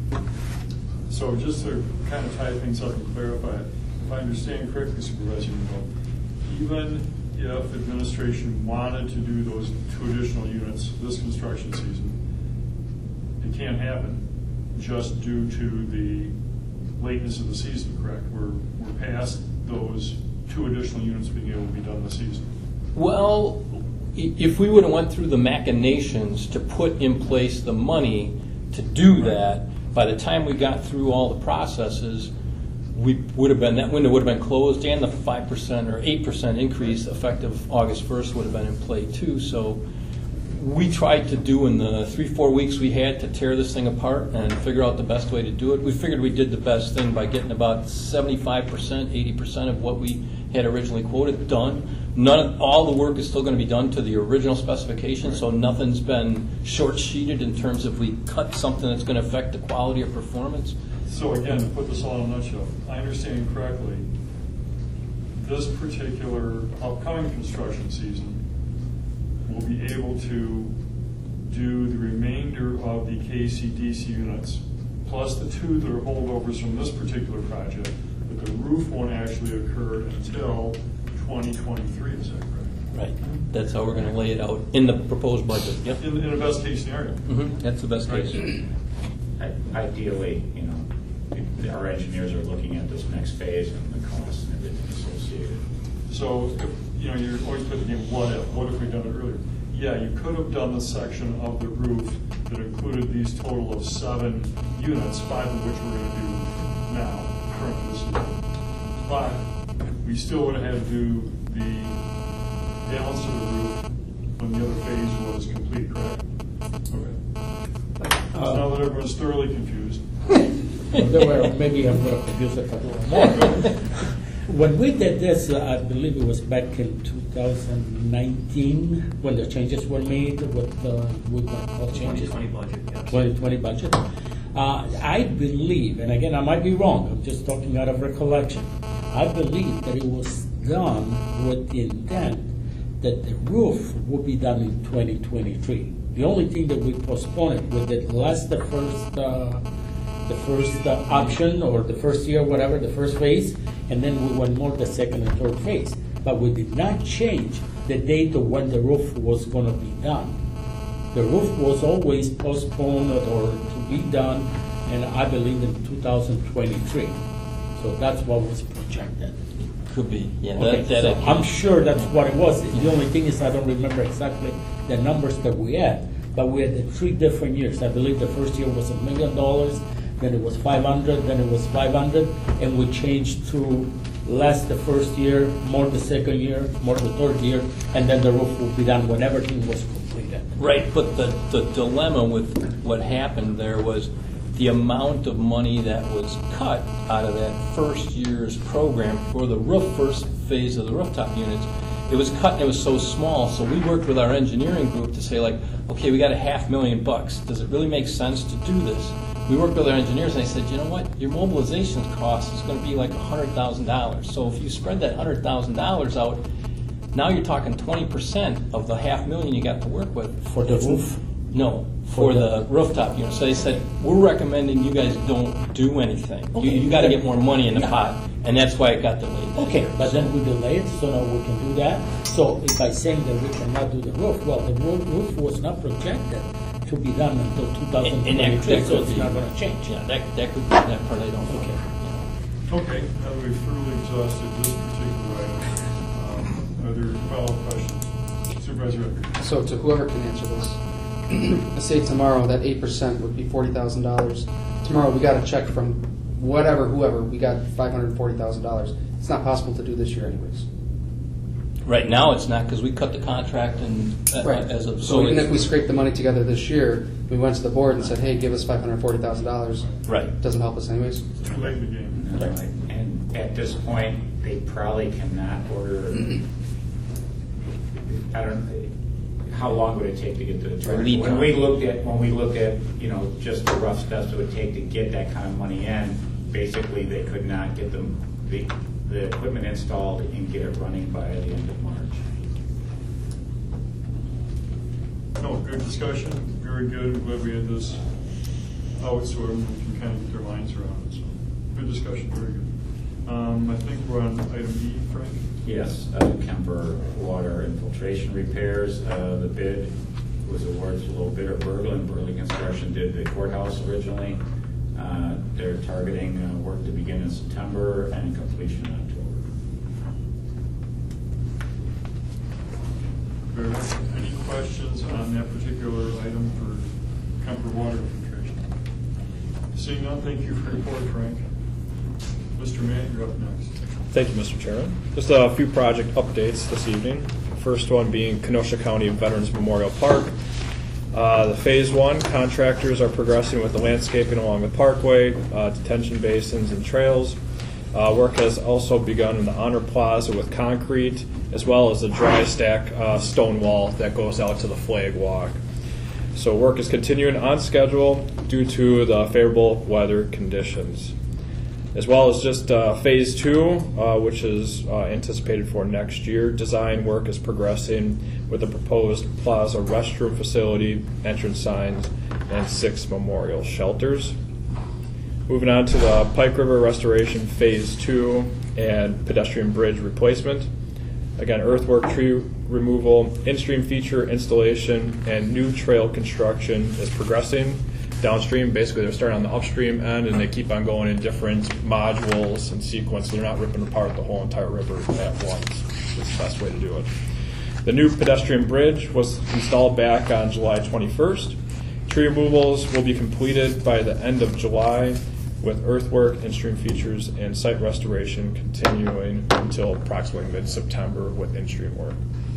So just to kind of tie things up and clarify, if I understand correctly, Supervisor Newell, even if administration wanted to do those two additional units this construction season, it can't happen just due to the lateness of the season, correct? We're, we're past those two additional units being able to be done this season. Well, i- if we would have went through the machinations to put in place the money to do that, by the time we got through all the processes, we would have been, that window would have been closed, and the five percent or eight percent increase effective August first would have been in play too. So we tried to do in the three, four weeks we had to tear this thing apart and figure out the best way to do it. We figured we did the best thing by getting about seventy-five percent, eighty percent of what we had originally quoted done. None of, all the work is still going to be done to the original specification, so nothing's been short-sheeted in terms of we cut something that's going to affect the quality of performance. So again, to put this all in a nutshell, I understand correctly, this particular upcoming construction season will be able to do the remainder of the K C D C units, plus the two that are holdovers from this particular project, but the roof won't actually occur until twenty twenty-three, is that correct? Right. That's how we're going to lay it out in the proposed budget. Yep. In, in a best case scenario. Mm-hmm. That's the best Right. case. I- Ideally, you know, it- our engineers are looking at this next phase and the costs and everything associated. So, if, you know, you're always putting in what if, what if we'd done it earlier? yeah, you could have done the section of the roof that included these total of seven units, five of which we're going to do now, currently this year. But we still would have had to do the balance of the roof when the other phase was complete, correct? Okay. So now that everyone's thoroughly confused. There were, maybe I'm going to confuse a couple more. When we did this, uh, I believe it was back in two thousand nineteen when the changes were made with the with the all changes. twenty twenty budget, yes. twenty twenty budget. Uh, I believe, and again, I might be wrong. I'm just talking out of recollection. I believe that it was done with the intent that the roof would be done in twenty twenty-three. The only thing that we postponed it with it last the first. Uh, the first uh, option or the first year, whatever, the first phase, and then we went more the second and third phase. But we did not change the date of when the roof was going to be done. The roof was always postponed or to be done, and I believe in two thousand twenty-three. So that's what was projected. Could be, yeah. Okay, that, that so I'm sure that's what it was. The only thing is I don't remember exactly the numbers that we had, but we had the three different years. I believe the first year was a million dollars. Then it was five hundred, then it was five hundred, and we changed to less the first year, more the second year, more the third year, and then the roof will be done when everything was completed. Right, but the, the dilemma with what happened there was the amount of money that was cut out of that first year's program for the roof, first phase of the rooftop units. It was cut and it was so small, so we worked with our engineering group to say, like, okay, we got a half million bucks. Does it really make sense to do this? We worked with our engineers and I said, you know what, your mobilization cost is going to be like one hundred thousand dollars. So if you spread that one hundred thousand dollars out, now you're talking twenty percent of the half million you got to work with. For the roof? No, for the rooftop unit. So they said, we're recommending you guys don't do anything. You, Okay. you got to get more money in the Yeah. pot. And that's why it got delayed. Okay, but then we delayed, so now we can do that. So if by saying that we cannot do the roof, well, the roof roof was not projected to be done until two thousand And- and that- twenty-three, that so could it's be- not going to change. Yeah, that, that could, that part I don't know. Okay. Okay, now that we've thoroughly exhausted this particular item, um, are there follow-up questions? Supervisor Eckert. So to whoever can answer this, let's say tomorrow that eight percent would be forty thousand dollars. Tomorrow we got a check from whatever, whoever, we got five hundred forty thousand dollars. It's not possible to do this year anyways. Right now, it's not because we cut the contract and uh, as of So even it's- if we scrape the money together this year, we went to the board and said, hey, give us five hundred forty thousand dollars. Right. Doesn't help us anyways. Too late in the game. No, and at this point, they probably cannot order, I don't, how long would it take to get the attorney? Lead When time. we looked at, when we looked at, you know, just the rough steps it would take to get that kind of money in, basically they could not get them, the, the equipment installed and get it running by the end of March. No, good discussion, very good. Glad we had this out so everyone can kind of get their minds around it. So, good discussion, very good. Um, I think we're on item E, Frank. Yes, uh, Kemper water infiltration repairs. Uh, the bid was awarded to low bidder Berglund. Berglund Construction did the courthouse originally. Uh, they're targeting uh, work to begin in September and completion in October. Very good. Any questions on that particular item for Kemper water infiltration? Seeing none, thank you for your report, Frank. Mister Mann, you're up next. Thank you, Mister Chairman. Just a few project updates this evening. First one being Kenosha County Veterans Memorial Park. Uh, the phase one contractors are progressing with the landscaping along the parkway, uh, detention basins, and trails. Uh, work has also begun in the Honor Plaza with concrete, as well as the dry stack uh, stone wall that goes out to the flag walk. So work is continuing on schedule due to the favorable weather conditions. As well as just uh, phase two, uh, which is uh, anticipated for next year. Design work is progressing with the proposed plaza restroom facility, entrance signs, and six memorial shelters. Moving on to the Pike River restoration phase two and pedestrian bridge replacement. Again, earthwork, tree removal, in-stream feature installation, and new trail construction is progressing. Downstream, basically they're starting on the upstream end and they keep on going in different modules and sequence. They're not ripping apart the whole entire river at once. It's the best way to do it. The new pedestrian bridge was installed back on July twenty-first. Tree removals will be completed by the end of July, with earthwork, in-stream features, and site restoration continuing until approximately mid-September with in-stream work.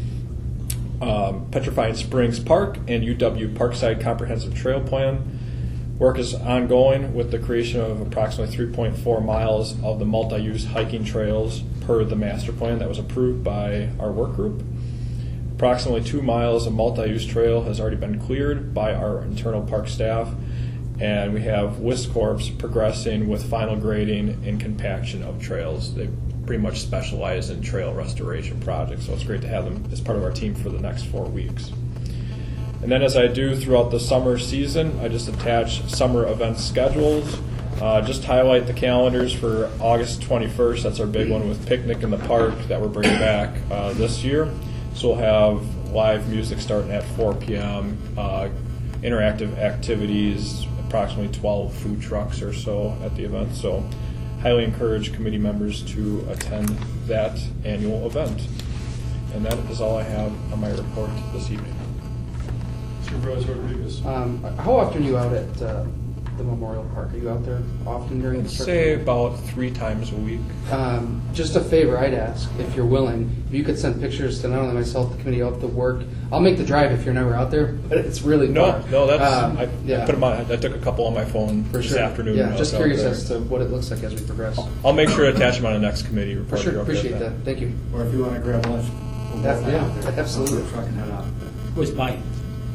Um, Petrifying Springs Park and U W Parkside Comprehensive Trail Plan. Work is ongoing with the creation of approximately three point four miles of the multi-use hiking trails per the master plan that was approved by our work group. Approximately two miles of multi-use trail has already been cleared by our internal park staff, and we have WISCorps progressing with final grading and compaction of trails. They pretty much specialize in trail restoration projects, so it's great to have them as part of our team for the next four weeks. And then as I do throughout the summer season, I just attach summer event schedules. Uh, just highlight the calendars for August twenty-first. That's our big one with Picnic in the Park that we're bringing back uh, this year. So we'll have live music starting at four p.m., uh, interactive activities, approximately twelve food trucks or so at the event. So highly encourage committee members to attend that annual event. And that is all I have on my report this evening. Supervisor Rodriguez. Um, how often are you out at uh, the Memorial Park? Are you out there often during I'd the say about three times a week. Um, just a favor I'd ask, if you're willing, if you could send pictures to not only myself, the committee, of the work. I'll make the drive if you're never out there, but it's really No, far. no, that's Um, I, yeah. I put them on. I took a couple on my phone For this sure. afternoon. Yeah, when I just was out curious there. as to what it looks like as we progress. I'll make sure to attach them on the next committee For report. sure, You're okay with appreciate that. Thank you. Or if you want to grab lunch, we'll That- go yeah, out there. absolutely. I'll put a truck and head out. Who's buying?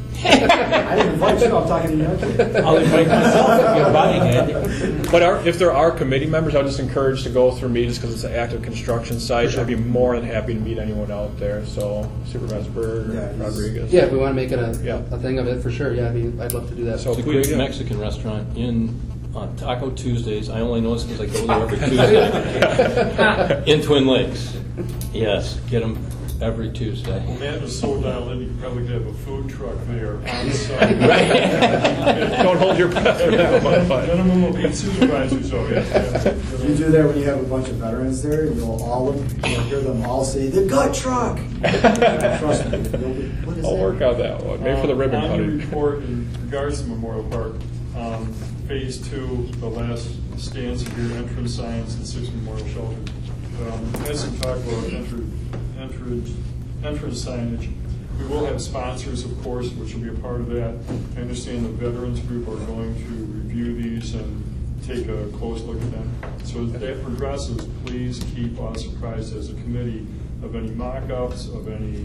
I didn't invite you, I'm talking to you. I'll invite myself if you're buying it. But our, if there are committee members, I'll just encourage to go through me just because it's an active construction site. sure. I'd be more than happy to meet anyone out there. So Supervisor Berger, Yeah, he's- Rodriguez. Yeah, if we want to make it a, Yeah. a thing of it, for sure. Yeah, I mean, I'd love to do that. So It's a please, great yeah. Mexican restaurant in on Taco Tuesdays. I only know this because I go there every Tuesday. In Twin Lakes. Yes, get them every Tuesday. Matt was so dialed in, you could probably have a food truck there on site. Don't hold your breath for that one. but- Minimum of eight supervisors, so yes. You do that when you have a bunch of veterans there, and you'll all, you'll hear them all say, "The gut truck!" Trust me. you'll be- What is I'll that? work on that one. Maybe for the Um, ribbon On the cutting. report in regards to Memorial Park, um, phase two, the last stand severe entrance signs and six memorial shelters. Um, As we talk about entry, entrance, entrance signage, we will have sponsors, of course, which will be a part of that. I understand the veterans group are going to review these and take a close look at them. So as that progresses, please keep us apprised as a committee of any mock-ups, of any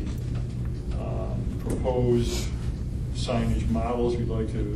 um, proposed signage models we'd like to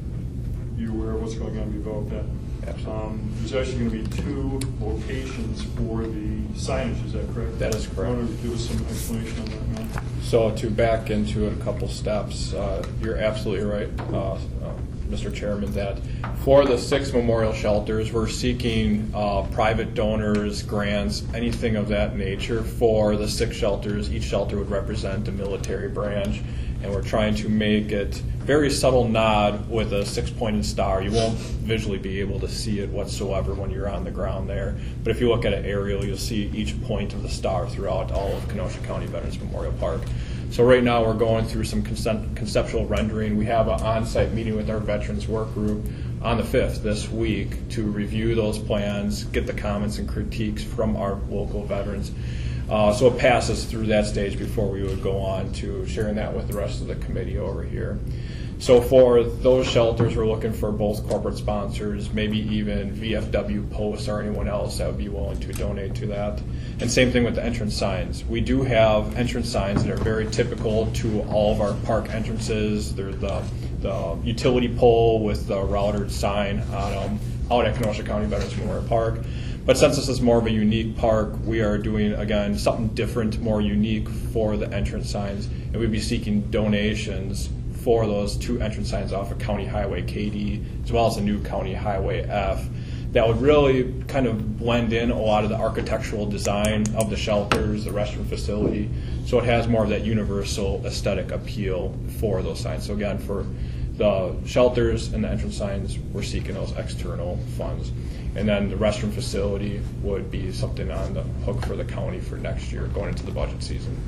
be aware of what's going on, be developed that. Absolutely. Um, There's actually going to be two locations for the signage, is that correct? That is correct. Want to give us some explanation on that, Matt? So to back into it a couple steps, uh, you're absolutely right, uh, uh, Mister Chairman, that for the six memorial shelters, we're seeking uh, private donors, grants, anything of that nature for the six shelters. Each shelter would represent a military branch, and we're trying to make it very subtle nod with a six-pointed star. You won't visually be able to see it whatsoever when you're on the ground there. But if you look at an aerial, you'll see each point of the star throughout all of Kenosha County Veterans Memorial Park. So right now we're going through some concept- conceptual rendering. We have an on-site meeting with our veterans work group on the fifth this week to review those plans, get the comments and critiques from our local veterans. Uh, so it passes through that stage before we would go on to sharing that with the rest of the committee over here. So for those shelters, we're looking for both corporate sponsors, maybe even V F W Post or anyone else that would be willing to donate to that. And same thing with the entrance signs. We do have entrance signs that are very typical to all of our park entrances. They're the, the utility pole with the routed sign on them out at Kenosha County Veterans Memorial Park. But since this is more of a unique park, we are doing, again, something different, more unique for the entrance signs. And we'd be seeking donations for those two entrance signs off of County Highway K D, as well as the new County Highway F. That would really kind of blend in a lot of the architectural design of the shelters, the restroom facility. So it has more of that universal aesthetic appeal for those signs. So again, for the shelters and the entrance signs, we're seeking those external funds. And then the restroom facility would be something on the hook for the county for next year, going into the budget season.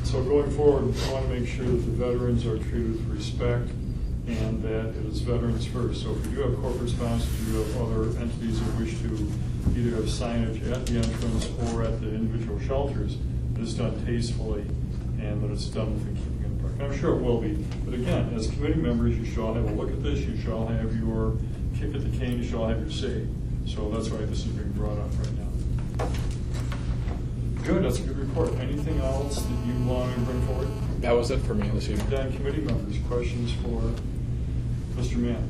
So going forward, we want to make sure that the veterans are treated with respect and that it is veterans first. So if you do have corporate sponsors, you have other entities that wish to either have signage at the entrance or at the individual shelters, that it's done tastefully and that it's done within keeping in the park. And I'm sure it will be. But again, as committee members, you should all have a look at this. You should all have your kick at the cane. You should all have your say. So that's why this is being brought up right now. Good, that's a good report. Anything else that you want to bring forward? That was it for me this evening. Then committee members, questions for Mister Mann?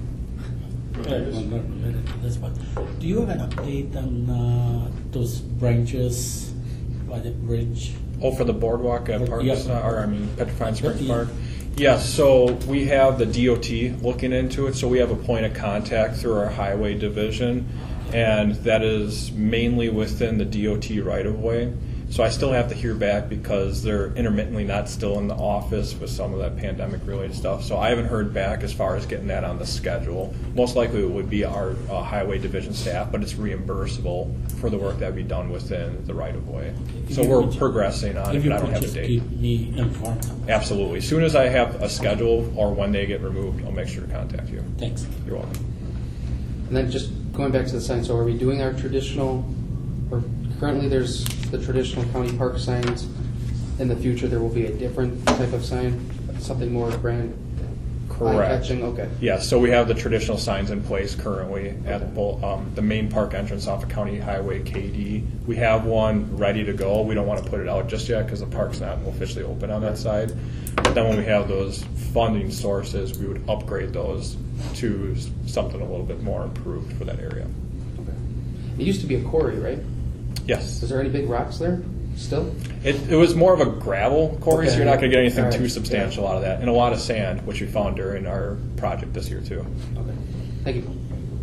Go Uh, ahead. one more minute to this one. Do you have an update on uh, those branches by the bridge? Oh, for the boardwalk at Parks, Yeah. uh, or I mean, Petrifying Springs Yeah. Park? Yes, so we have the D O T looking into it, so we have a point of contact through our highway division, and that is mainly within the D O T right-of-way. So I still have to hear back because they're intermittently not still in the office with some of that pandemic-related stuff. So I haven't heard back as far as getting that on the schedule. Most likely it would be our uh, highway division staff, but it's reimbursable for the work that would be done within the right-of-way. So If you we're could- progressing on it, If you but I don't could have a just date. keep me informed. Absolutely. As soon as I have a schedule or when they get removed, I'll make sure to contact you. Thanks. You're welcome. And then just going back to the signs, so are we doing our traditional, or currently there's the traditional county park signs. In the future, there will be a different type of sign, something more grand, Correct. eye-catching? Okay. Yes, so we have the traditional signs in place currently at both, um, the main park entrance off of County Highway K D. We have one ready to go. We don't want to put it out just yet because the park's not officially open on that side. But then when we have those funding sources, we would upgrade those to s- something a little bit more improved for that area. Okay. It used to be a quarry, right? Yes. Is there any big rocks there still? It, it was more of a gravel quarry, so Okay. you're not going to get anything All right. too substantial out of that. And a lot of sand, which we found during our project this year too. Okay. Thank you.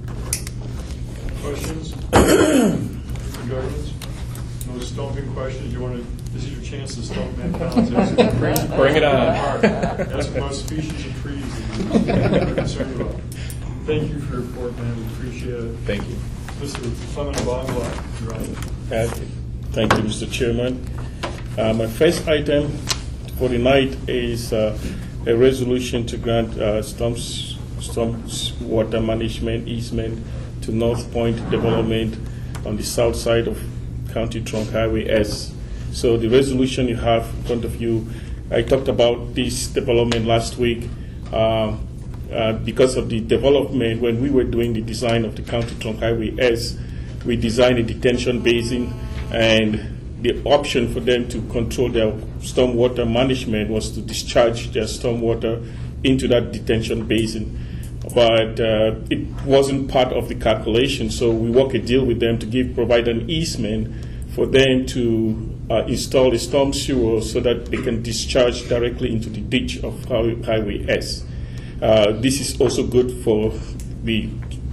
Questions? Governments? No stumping questions? You want to, this is your chance to stump Matt Collins. Ask him crazy Bring it on. Ask about species of trees that you're concerned about. Thank you for your report, man. We appreciate it. Thank you. Mister Clement Bongla, you're on. Uh, Thank you, Mister Chairman. Uh, My first item for the night is uh, a resolution to grant uh, storms, storms water management easement to North Point Development on the south side of County Trunk Highway S. So the resolution you have in front of you, I talked about this development last week. Uh, uh, because of the development, when we were doing the design of the County Trunk Highway S, we designed a detention basin, and the option for them to control their stormwater management was to discharge their stormwater into that detention basin. But uh, it wasn't part of the calculation, so we worked a deal with them to give provide an easement for them to uh, install a storm sewer so that they can discharge directly into the ditch of Highway, Highway S. Uh, this is also good for the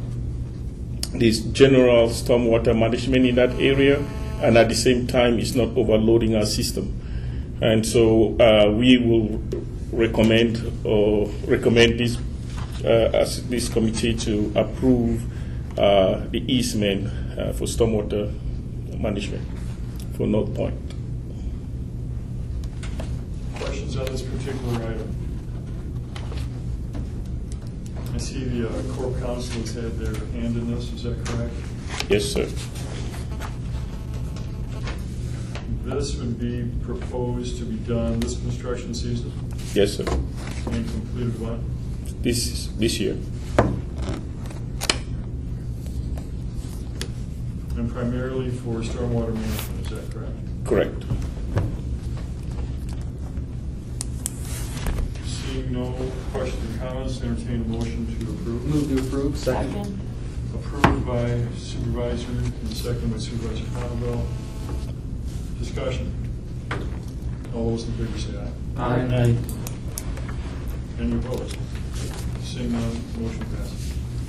this general stormwater management in that area, and at the same time, it's not overloading our system. And so uh, we will recommend or recommend this uh, as this committee to approve uh, the easement uh, for stormwater management for North Point. Questions on this particular item? I see the uh, Corp Council has had their hand in this, is that correct? Yes, sir. This would be proposed to be done this construction season Yes, sir. and completed when? This this year. And primarily for stormwater management, is that correct? Correct. Seeing no questions or comments, entertain a motion to approve. Move to approve. Second. Approved by Supervisor and second by Supervisor Connell. Discussion. All those in favor say aye. Aye. Any opposed? Seeing none, motion passes.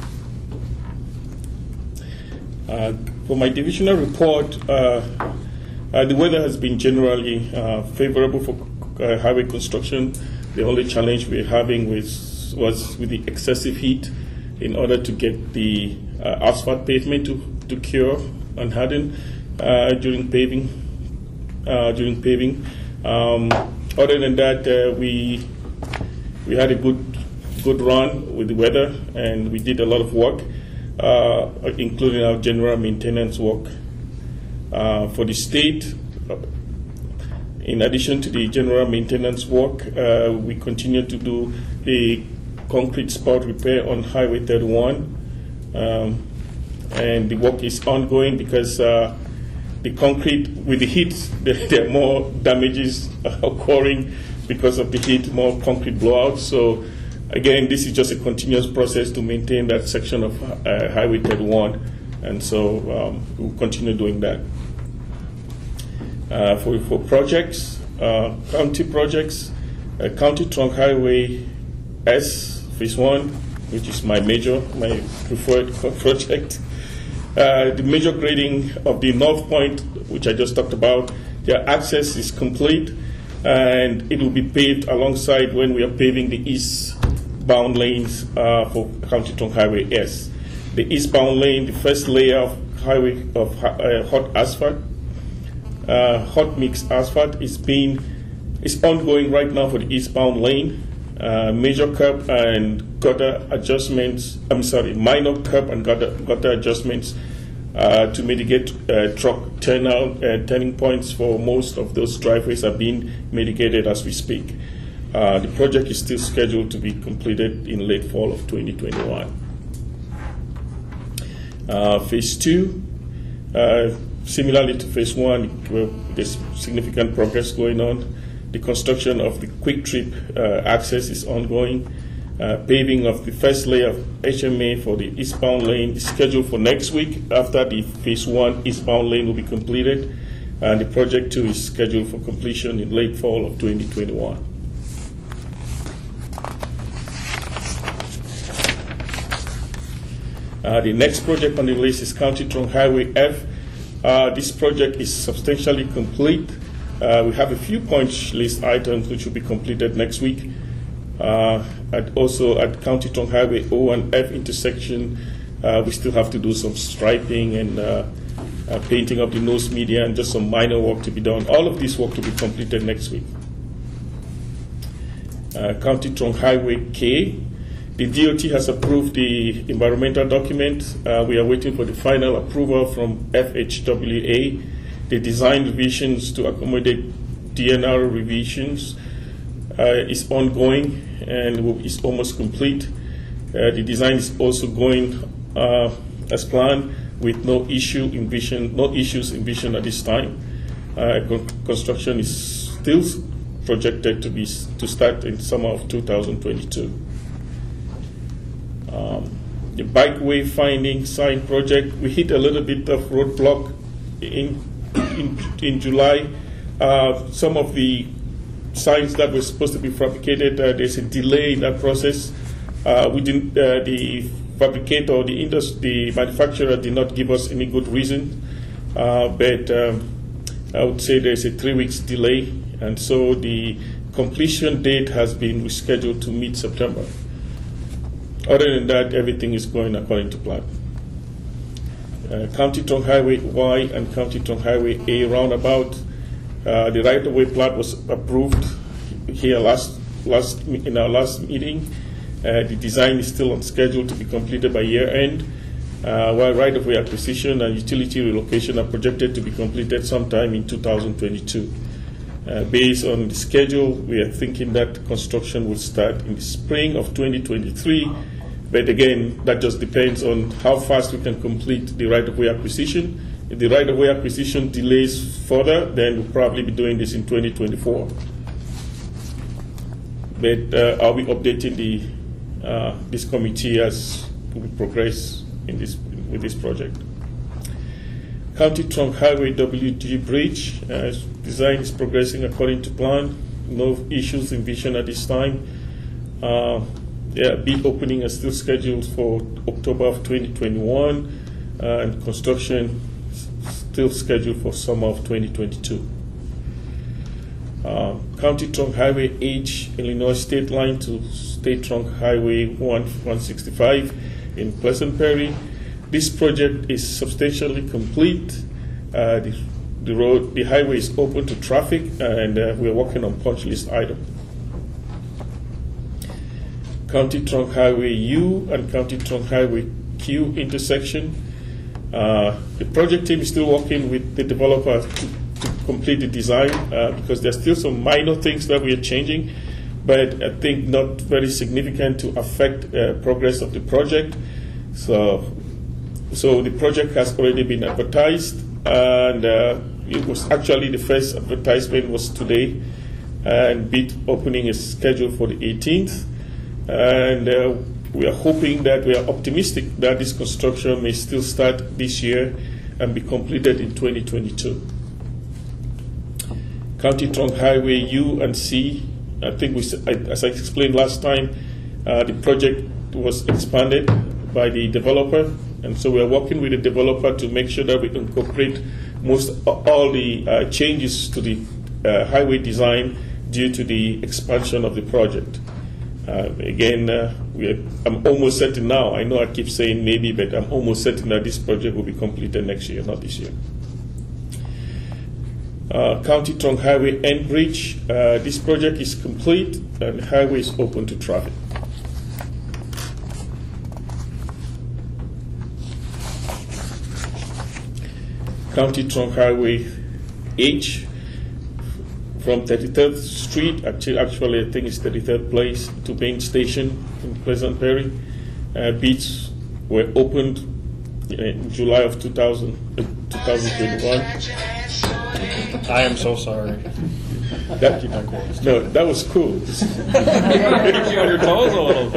Uh, For my divisional report, uh, uh, the weather has been generally uh, favorable for uh, highway construction. The only challenge we're having was, was with the excessive heat in order to get the uh, asphalt pavement to, to cure and harden uh, during paving. Uh, during paving. Um, other than that, uh, we we had a good good run with the weather, and we did a lot of work, uh, including our general maintenance work uh, for the state. In addition to the general maintenance work, uh, we continue to do the concrete spot repair on Highway thirty-one, um, and the work is ongoing because uh, the concrete, with the heat, there, there are more damages occurring because of the heat, more concrete blowouts. So again, this is just a continuous process to maintain that section of uh, Highway thirty-one, and so um, we'll continue doing that. Uh, for, for projects, uh, county projects, uh, County Trunk Highway S, Phase one, which is my major, my preferred project. Uh, the major grading of the North Point, which I just talked about, their access is complete, and it will be paved alongside when we are paving the eastbound lanes uh, for County Trunk Highway S. The eastbound lane, the first layer of highway of uh, hot asphalt, uh, hot mix asphalt, is being is ongoing right now for the eastbound lane. Uh, major curb and gutter adjustments, I'm sorry, minor curb and gutter, gutter adjustments uh, to mitigate uh, truck turnout, uh, turning points for most of those driveways are being mitigated as we speak. Uh, the project is still scheduled to be completed in late fall of twenty twenty-one. Uh, phase two, uh, similarly to phase one, well, there's significant progress going on. The construction of the quick trip uh, access is ongoing. Uh, paving of the first layer of H M A for the eastbound lane is scheduled for next week after the phase one eastbound lane will be completed. And the project two is scheduled for completion in late fall of twenty twenty-one. Uh, the next project on the list is County Trunk Highway F. Uh, this project is substantially complete. Uh, we have a few punch list items which will be completed next week. Uh, and also at County Trunk Highway O and F intersection, uh, we still have to do some striping and uh, uh, painting of the nose media and just some minor work to be done. All of this work to be completed next week. Uh, County Trunk Highway K, the D O T has approved the environmental document. Uh, we are waiting for the final approval from F H W A. The design revisions to accommodate D N R revisions uh, is ongoing and is almost complete. Uh, the design is also going uh, as planned, with no issue envision, no issues envisioned at this time. Uh, con construction is still projected to be to start in summer of two thousand twenty-two. Um, the bikeway finding sign project, we hit a little bit of roadblock in. In, in July. Uh, some of the signs that were supposed to be fabricated, uh, there's a delay in that process. Uh, we didn't, uh, the fabricator, the industry, the manufacturer did not give us any good reason, uh, but um, I would say there's a three weeks delay, and so the completion date has been rescheduled to mid-September. Other than that, everything is going according to plan. Uh, County Trunk Highway Y and County Trunk Highway A roundabout. Uh, the right-of-way plat was approved here last, last in our last meeting. Uh, the design is still on schedule to be completed by year end, uh, while right-of-way acquisition and utility relocation are projected to be completed sometime in two thousand twenty-two. Uh, based on the schedule, we are thinking that construction will start in the spring of twenty twenty-three. But again, that just depends on how fast we can complete the right-of-way acquisition. If the right-of-way acquisition delays further, then we'll probably be doing this in twenty twenty-four. But uh, I'll be updating the uh, this committee as we progress in this with this project. County Trunk Highway W G Bridge uh, design is progressing according to plan. No issues envisioned at this time. Uh, Yeah, bid opening is still scheduled for October of twenty twenty-one, uh, and construction still scheduled for summer of twenty twenty-two. Uh, County Trunk Highway H, Illinois State Line to State Trunk Highway one sixty-five in Pleasant Prairie. This project is substantially complete. Uh, the the road, the highway is open to traffic, and uh, we're working on punch list item. County Trunk Highway U and County Trunk Highway Q intersection. Uh, the project team is still working with the developer to, to complete the design uh, because there's still some minor things that we are changing, but I think not very significant to affect uh, progress of the project. So, so the project has already been advertised, and uh, it was actually the first advertisement was today, and bid opening is scheduled for the eighteenth. And uh, we are hoping that we are optimistic that this construction may still start this year and be completed in twenty twenty-two. County Trunk Highway U and C, I think we, as I explained last time, uh, the project was expanded by the developer, and so we are working with the developer to make sure that we incorporate most all the uh, changes to the uh, highway design due to the expansion of the project. Uh, again, uh, we are, I'm almost certain now, I know I keep saying maybe, but I'm almost certain that this project will be completed next year, not this year. Uh, County Trunk Highway End Bridge, uh, this project is complete and the highway is open to traffic. County Trunk Highway H, from thirty-third Street, actually, actually I think it's thirty-third Place, to Main Station in Pleasant Prairie. Uh, bids were opened in July of two thousand, uh, twenty twenty-one. I am so sorry. That, no, that was cool. Keeps you on your toes a little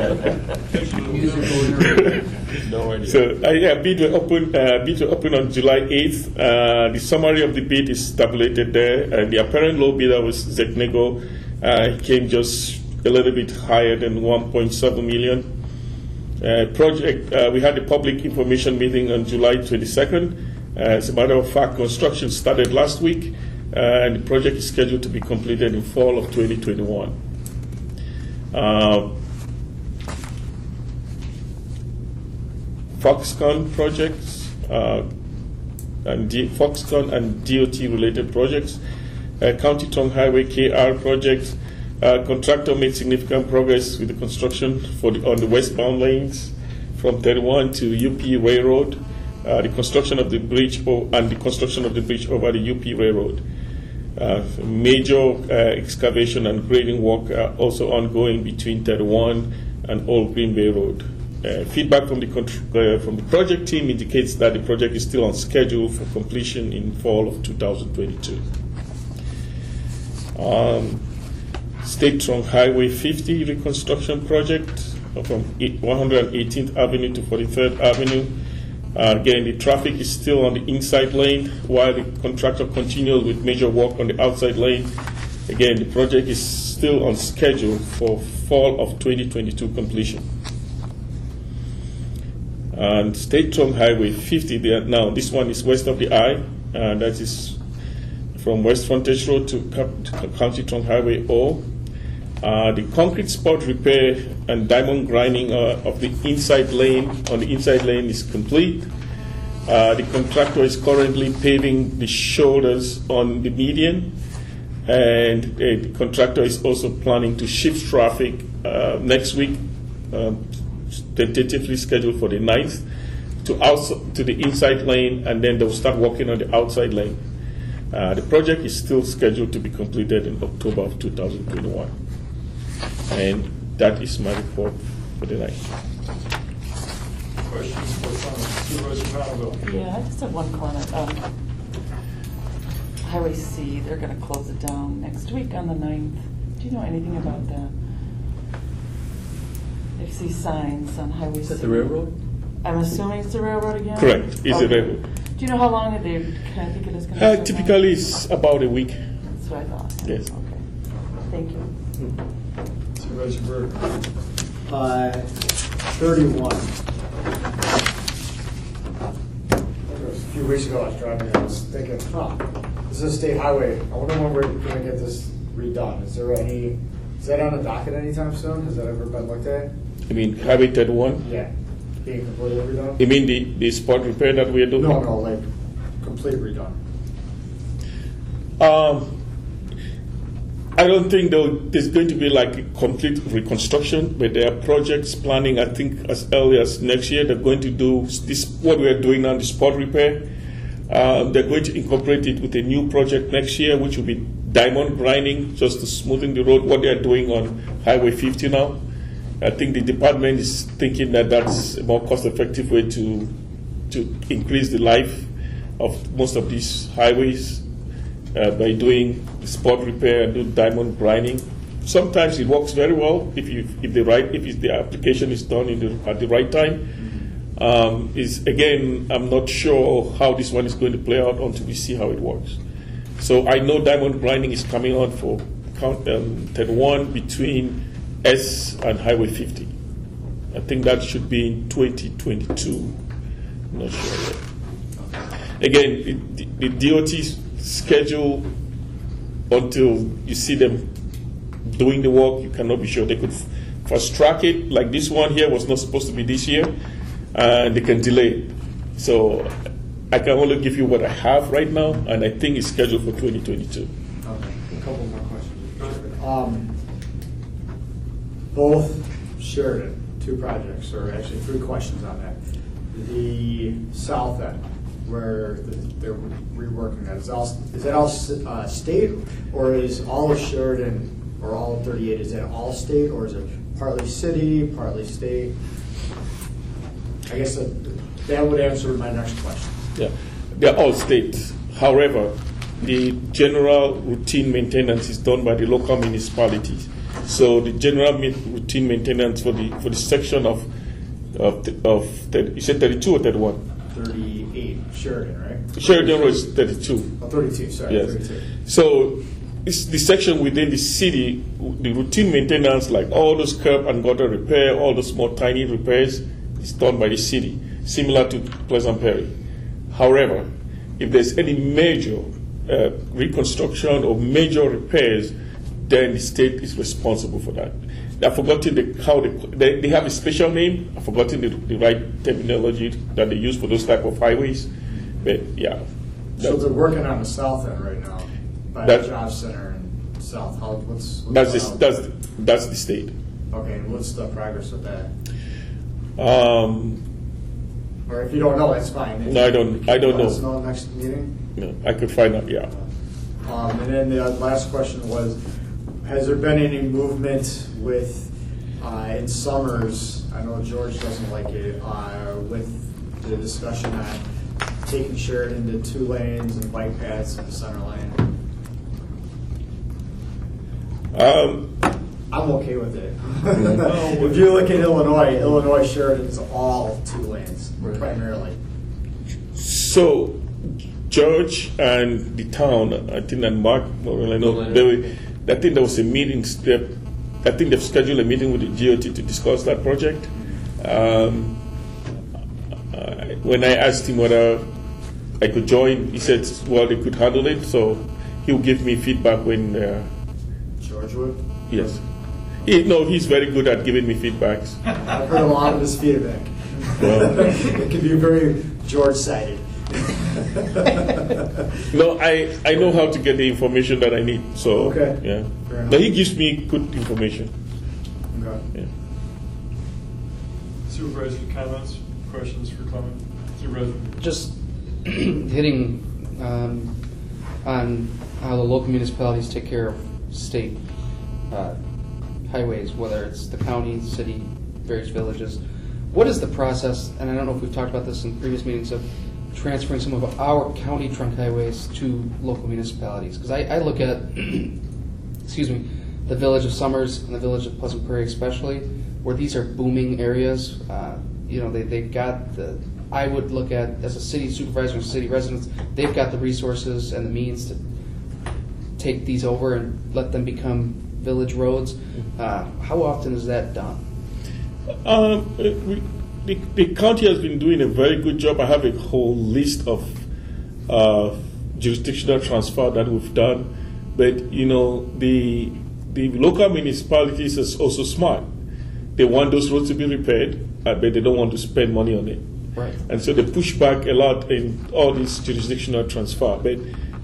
bit. No idea. So uh, yeah, bid were open. Uh, bid were open on July eighth. Uh, the summary of the bid is tabulated there. And the apparent low bidder was Zecnego. Uh, he came just a little bit higher than one point seven million. Uh, project. Uh, we had a public information meeting on July twenty-second. Uh, as a matter of fact, construction started last week, uh, and the project is scheduled to be completed in fall of twenty twenty-one. Uh, Foxconn projects, uh, and D- Foxconn and D O T related projects, uh, County Trunk Highway K R projects. Uh, contractor made significant progress with the construction for the, on the westbound lanes from thirty-one to U P Railroad. Uh, the construction of the bridge o- and the construction of the bridge over the U P Railroad. Uh, major uh, excavation and grading work are also ongoing between thirty-one and Old Green Bay Road. Uh, feedback from the contr- uh, from the project team indicates that the project is still on schedule for completion in fall of two thousand twenty-two. Um, State Trunk Highway fifty reconstruction project from one hundred eighteenth Avenue to forty-third Avenue. Uh, again, the traffic is still on the inside lane while the contractor continues with major work on the outside lane. Again, the project is still on schedule for fall of twenty twenty-two completion. And State Trunk Highway fifty, there now, this one is west of the I, and that is from West Frontage Road to, to County Trunk Highway O. Uh, the concrete spot repair and diamond grinding uh, of the inside lane on the inside lane is complete. Uh, the contractor is currently paving the shoulders on the median, and uh, the contractor is also planning to shift traffic uh, next week, uh, tentatively scheduled for the ninth, to outs- to the inside lane, and then they'll start working on the outside lane. Uh, the project is still scheduled to be completed in October of two thousand twenty-one. And that is my report for the night. Questions for Supervisor Connell? Yeah, I just have one comment. Um, Highway C, they're going to close it down next week on the ninth. Do you know anything about that? I see signs on Highway C. Is that the railroad? I'm assuming it's the railroad again? Correct, it's Okay. the railroad. Do you know how long they kind of think it is going to Uh, shut typically, down? it's about a week. That's what I thought. Yes. Okay. Thank you. Supervisor Burke. Uh, thirty-one. A few weeks ago, I was driving, I was thinking, huh, this is a state highway. I wonder when we're gonna get this redone. Is there any, is that on the docket anytime soon? Has that ever been looked at? I mean, Highway thirty-one? Yeah, being completely redone? You mean the, the spot repair that we are doing? No, no, like, complete redone. Um, I don't think though there's going to be like a complete reconstruction, but there are projects planning. I think as early as next year they're going to do this. What we are doing now, the spot repair. Uh, they're going to incorporate it with a new project next year, which will be diamond grinding, just to smoothen the road. What they are doing on Highway fifty now. I think the department is thinking that that's a more cost-effective way to to increase the life of most of these highways uh, by doing spot repair and do diamond grinding. Sometimes it works very well if you if the right if it's, the application is done in the, at the right time. Um, is again, I'm not sure how this one is going to play out until we see how it works. So I know diamond grinding is coming on for count um, thirty-one between S and Highway fifty. I think that should be in twenty twenty-two. I'm not sure yet. Again, it, the, the D O T schedule until you see them doing the work, you cannot be sure. They could fast track it, like this one here was not supposed to be this year, and they can delay it. So I can only give you what I have right now, and I think it's scheduled for twenty twenty-two. Okay, a couple more questions. Um, both Sheridan, two projects, or actually three questions on that. The south end, where the, they're reworking that, is, all, is that all uh, state, or is all of Sheridan, or all of thirty-eight, is that all state, or is it partly city, partly state? I guess that, that would answer my next question. Yeah, they're all state. However, the general routine maintenance is done by the local municipalities. So the general routine maintenance for the for the section of of the, of thirty, you said thirty-two or thirty-one? thirty-eight, Sheridan, right? Sheridan Road is thirty-two. Oh, thirty-two, sorry, yes. thirty-two. So it's the section within the city, the routine maintenance, like all those curb and gutter repair, all those small tiny repairs, is done by the city, similar to Pleasant Perry. However, if there's any major uh, reconstruction or major repairs, then the state is responsible for that. I've forgotten the, how they, they, they have a special name. I've forgotten the, the right terminology that they use for those type of highways. But yeah. So they're working on the south end right now, by that, the job center in south. How, what's, what's that's, the, that's, the, that's the state. Okay, and what's the progress with that? Um, or if you don't know, that's fine. If no, I don't. I don't let know. Us know next meeting. No, I could find out. Yeah. Um, and then the last question was: has there been any movement with uh, in Summers? I know George doesn't like it. Uh, with the discussion on taking Sheridan into two lanes and bike paths in the center lane. Um, I'm okay with it. If you look at Illinois, Illinois Sheridan's all two lanes primarily. So, George and the town, I think that Mark, well, I know, they were, I think there was a meeting. Step, I think they've scheduled a meeting with the G O T to discuss that project. Um, I, when I asked him whether I could join, he said, well, they could handle it. So he'll give me feedback when. Uh, George would? Yes. He, no, he's very good at giving me feedbacks. I've heard a lot of his feedback. Well, it can be very George-sided. No, I, I know how to get the information that I need. So okay. Yeah. Fair enough. But he gives me good information. Okay. Yeah. Supervisor, comments, questions for Clement? Supervisor. Just hitting um, on how the local municipalities take care of state uh, highways, whether it's the county, city, various villages. What is the process, and I don't know if we've talked about this in previous meetings, of transferring some of our county trunk highways to local municipalities? Because I, I look at, excuse me, the village of Summers and the village of Pleasant Prairie especially, where these are booming areas. Uh, you know, they, they've got the, I would look at, as a city supervisor and city residents, they've got the resources and the means to take these over and let them become village roads. Uh, how often is that done? Um, we, the, the county has been doing a very good job. I have a whole list of uh, jurisdictional transfer that we've done, but you know the the local municipalities is also smart. They want those roads to be repaired, uh, but they don't want to spend money on it. Right. And so they push back a lot in all these jurisdictional transfer. But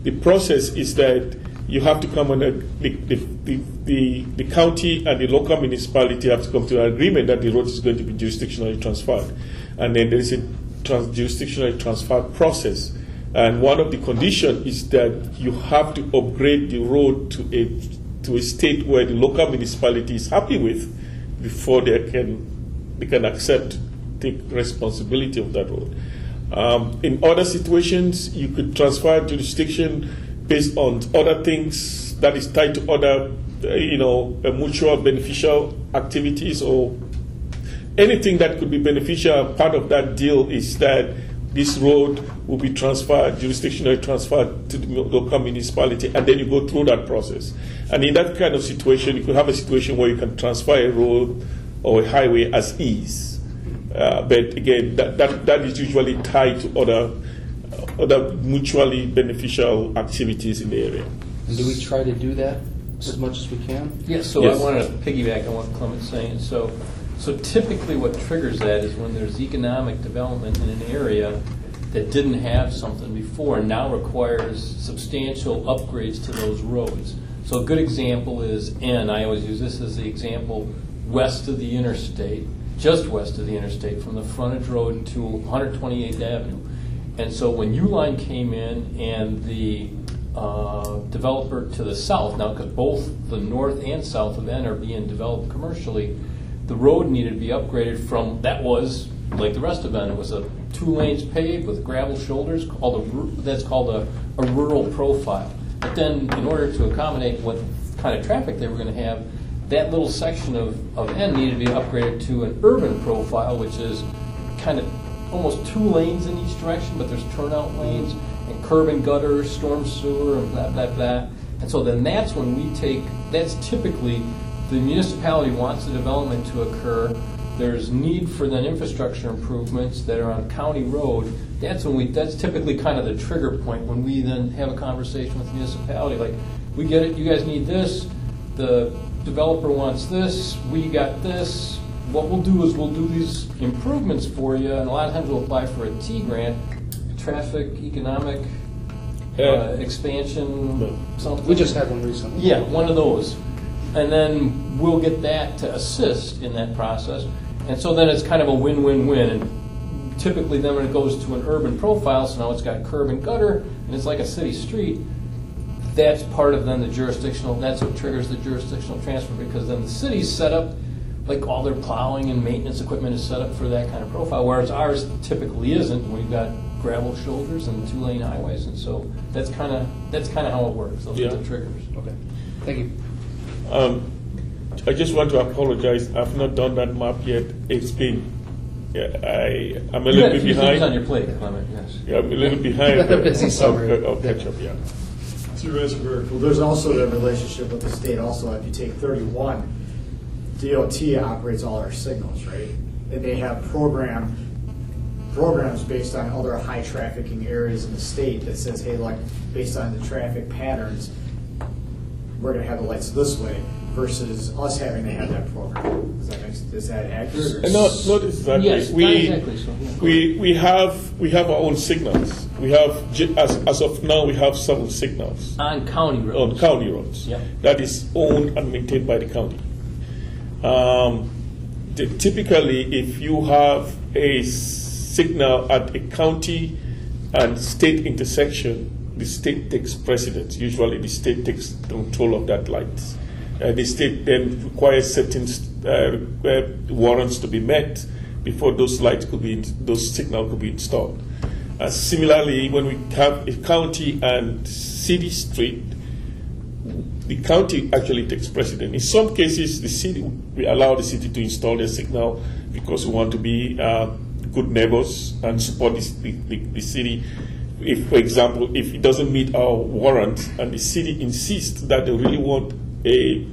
the process is that you have to come on a, the, the, the, the, the county and the local municipality have to come to an agreement that the road is going to be jurisdictionally transferred. And then there is a trans- jurisdictionally transferred process. And one of the conditions is that you have to upgrade the road to a, to a state where the local municipality is happy with before they can, they can accept, take responsibility of that road. Um, in other situations, you could transfer jurisdiction based on other things that is tied to other, uh, you know, uh, mutual beneficial activities or anything that could be beneficial. Part of that deal is that this road will be transferred, jurisdictionally transferred to the local municipality, and then you go through that process. And in that kind of situation, you could have a situation where you can transfer a road or a highway as is. Uh, but again, that, that, that is usually tied to other other mutually beneficial activities in the area. And do we try to do that as much as we can? Yeah, so Yes. I wanted to piggyback on what Clement's saying. So, so typically what triggers that is when there's economic development in an area that didn't have something before and now requires substantial upgrades to those roads. So a good example is N. I always use this as the example west of the interstate, just west of the interstate from the frontage road to one twenty-eighth Avenue. And so when Uline came in and the uh, developer to the south, now because both the north and south of N are being developed commercially, the road needed to be upgraded from, that was like the rest of N, it was a two lanes paved with gravel shoulders, called a, that's called a, a rural profile. But then in order to accommodate what kind of traffic they were going to have, that little section of, of N needed to be upgraded to an urban profile, which is kind of almost two lanes in each direction, but there's turnout lanes and curb and gutter, storm sewer, and blah, blah, blah. And so then that's when we take, that's typically, the municipality wants the development to occur. There's need for then infrastructure improvements that are on county road. That's when we, that's typically kind of the trigger point when we then have a conversation with the municipality. Like, we get it, you guys need this, the developer wants this, we got this. What we'll do is we'll do these improvements for you, and a lot of times we'll apply for a T grant, traffic, economic, uh, expansion, something. We just had one recently. Yeah, one of those. And then we'll get that to assist in that process. And so then it's kind of a win-win-win. And typically then when it goes to an urban profile, so now it's got curb and gutter, and it's like a city street, that's part of then the jurisdictional, that's what triggers the jurisdictional transfer, because then the city's set up, like all their plowing and maintenance equipment is set up for that kind of profile, whereas ours typically isn't. We've got gravel shoulders and two-lane highways, and so that's kind of that's kind of how it works. Those Yeah. are the triggers. Okay. Thank you. Um, I just want to apologize. I've not done that map yet. It's been, yeah, I, I'm a You little had a bit few things behind. on your plate, Clement, yes. Yeah, I'm a little behind. A busy summer. I'll, I'll catch up, yeah. Supervisor Burke. Well, there's also the relationship with the state also. If you take thirty-one, D O T operates all our signals, right? And they have program programs based on other high trafficking areas in the state that says, hey, look, based on the traffic patterns, we're going to have the lights this way, versus us having to have that program. Is that, is that accurate? Or? Uh, No, not exactly. Yes, not we, exactly so, yeah. we we have we have our own signals. We have ju- as as of now we have seven signals On county on roads. county roads. Yep. That is owned and maintained by the county. Um, the, typically, if you have a signal at a county and state intersection, the state takes precedence. Usually, the state takes control of that light. Uh, the state then requires certain uh, uh, warrants to be met before those lights could be, those signals could be installed. Uh, similarly, when we have a county and city street, the county actually takes precedent. In some cases, the city, we allow the city to install their signal because we want to be uh, good neighbors and support this, the, the, the city. If, for example, if it doesn't meet our warrant and the city insists that they really want a,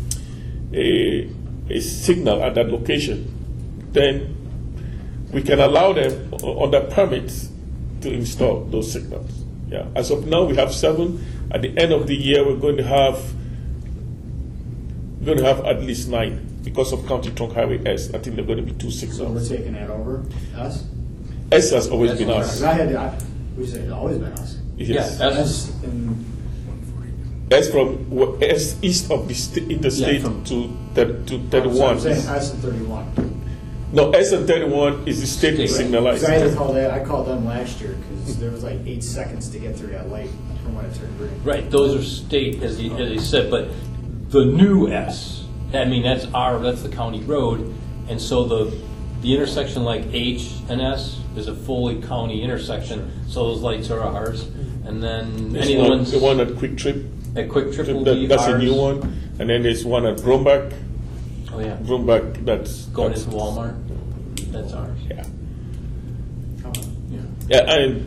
a, a signal at that location, then we can allow them under permits to install those signals. Yeah. As of now, we have seven. At the end of the year, we're going to have we're going to have at least nine because of County Trunk Highway S. I think they're going to be two So we're signals. taking that over, us? S has always That's been what us. Because I had, I, we said it's always been us. Yes. Yeah, S in S from w- S east of the st- interstate Yeah, from- to thir- to So thirty-one. I'm saying S and thirty-one. No, S and thirty-one is the state State. signalized. Because I had to call that, I called them last year because there was like eight seconds to get through that light from when it turned green. Right, those are state, as he, as he said, but the new S, I mean, that's our, that's the county road, and so the, the intersection like H and S is a fully county intersection, so those lights are ours, and then There's any of the one, ones the one at Quick Trip, at Quick Trip will that, be that's ours. a new one, and then there's one at Brombach. Oh, yeah, Brombach, that's going that's, into Walmart, that's ours. Yeah. Yeah, and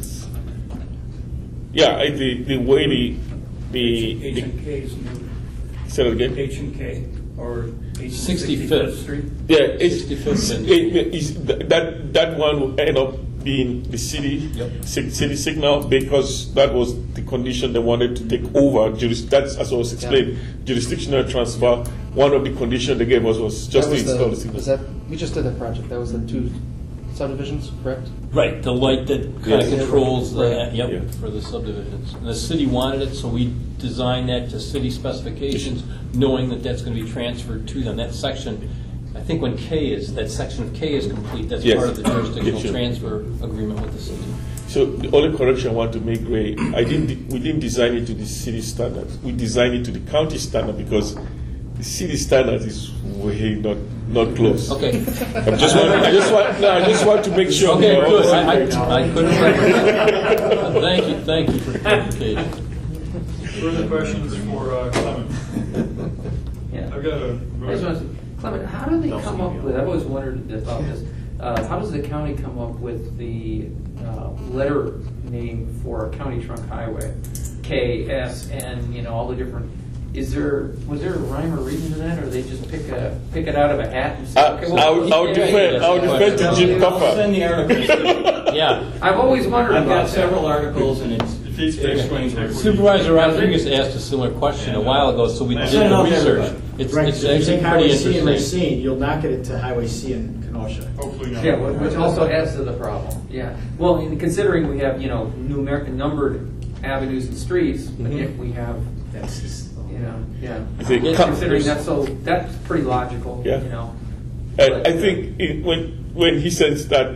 yeah, I, the the way the the, H the and K is new. say that again. H and K, or H sixty-fifth. Street. Yeah, it's, sixty-fifth and- it, it's, that that one will end up being the city Yep. ci- city signal because that was the condition they wanted to take over. Juris, that's as I was explained, jurisdictional transfer. One of the conditions they gave us was just That to was install the, the signal. was that, we just did that project. That was the two subdivisions, correct? Right, the light that kind of Yes. controls the, Right. yep, Yeah. for the subdivisions. And the city wanted it, so we designed that to city specifications, knowing that that's going to be transferred to them. That section, I think when K is, that section of K is complete, that's Yes. part of the jurisdictional Yes, sure. transfer agreement with the city. So the only correction I want to make, Ray, I didn't. de- We didn't design it to the city standards. We designed it to the county standard because the city standard is way not not close. Okay. I just want. I just want. No, I just want to make sure. Okay, we're all good. on I, the same I, I couldn't recommend. Thank you, thank you for clarification. Further questions for uh, Clement? Yeah. I've got a. I just want to, Clement, how do they come up with, I've always wondered about this, uh, how does the county come up with the uh, letter name for a county trunk highway? K, S, N, you know, all the different, is there, was there a rhyme or reason to that, or they just pick a, pick it out of a hat and say, I, okay, I, well, would- I would yeah, defend. yeah, I would defend to Jim I'll send Cuffer. the articles. Yeah. I've always wondered I've about got that. several articles, and it's, Defeats it explains basic what Supervisor Rodriguez asked a similar question a while ago, so we I did sent it the out to research. everybody. It's, Right, it's so if you actually take Highway pretty C and interesting. Racine, you'll not get it to Highway C in Kenosha. Hopefully not. Yeah, wh- which also adds to the problem, yeah. Well, I mean, considering we have, you know, numer- numbered avenues and streets, but Mm-hmm. yet we have, That's just, you know, yeah. Is it Yeah, co- Considering that's so, that's pretty logical, Yeah. you know. And But, I uh, think it, when when he sends that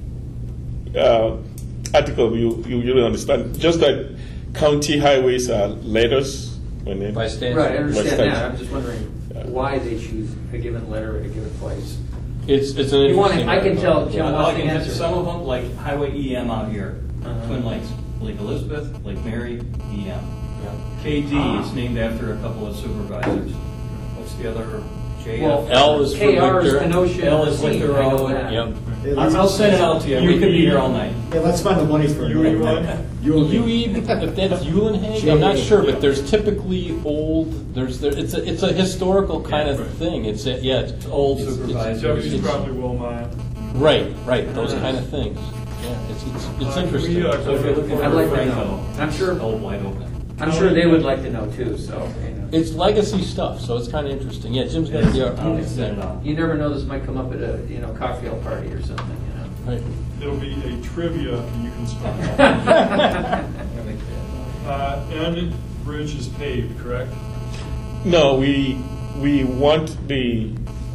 uh, article, you you really understand. Just that county highways are letters. When they, By statute. Right, I understand West that, Side. I'm just wondering why they choose a given letter at a given place. It's, it's an You want interesting. to- I can tell Jim Yeah, wants I the can tell- answer. Some of them, like Highway E M out here, Uh-huh. Twin Lakes, Lake Elizabeth, Lake Mary, E M. Yeah. K D is named after a couple of supervisors. What's the other? J Well, F? L is for K R is Victor. Kenosha. L is Racine, Victor, I know all- that. Yep. I'll I'll send it out to you. We could be here all night. yeah, let's spend the money for U E one? U E, if that's Eulenhage, I'm not sure, but there's typically old, there's, there, it's a, it's a historical kind of thing. It's, a- yeah, it's Old it's- it's- supervisors. W's it's- probably Wilmot. Right, right, those kind of things. Yeah, it's, it's, it's Uh, interesting. we, uh, So if you're looking for I'd a like to friend, know. though, I'm sure- old wide open. I'm sure they would like to know too, so, you know. It's legacy stuff, so it's kind of interesting. Yeah, Jim's got the I'll art. send it out. You never know, this might come up at a, you know, cocktail party or something, you know. Right. It'll be a trivia and you can spell it. Yeah. Uh, and bridge is paved, correct? no, we we want the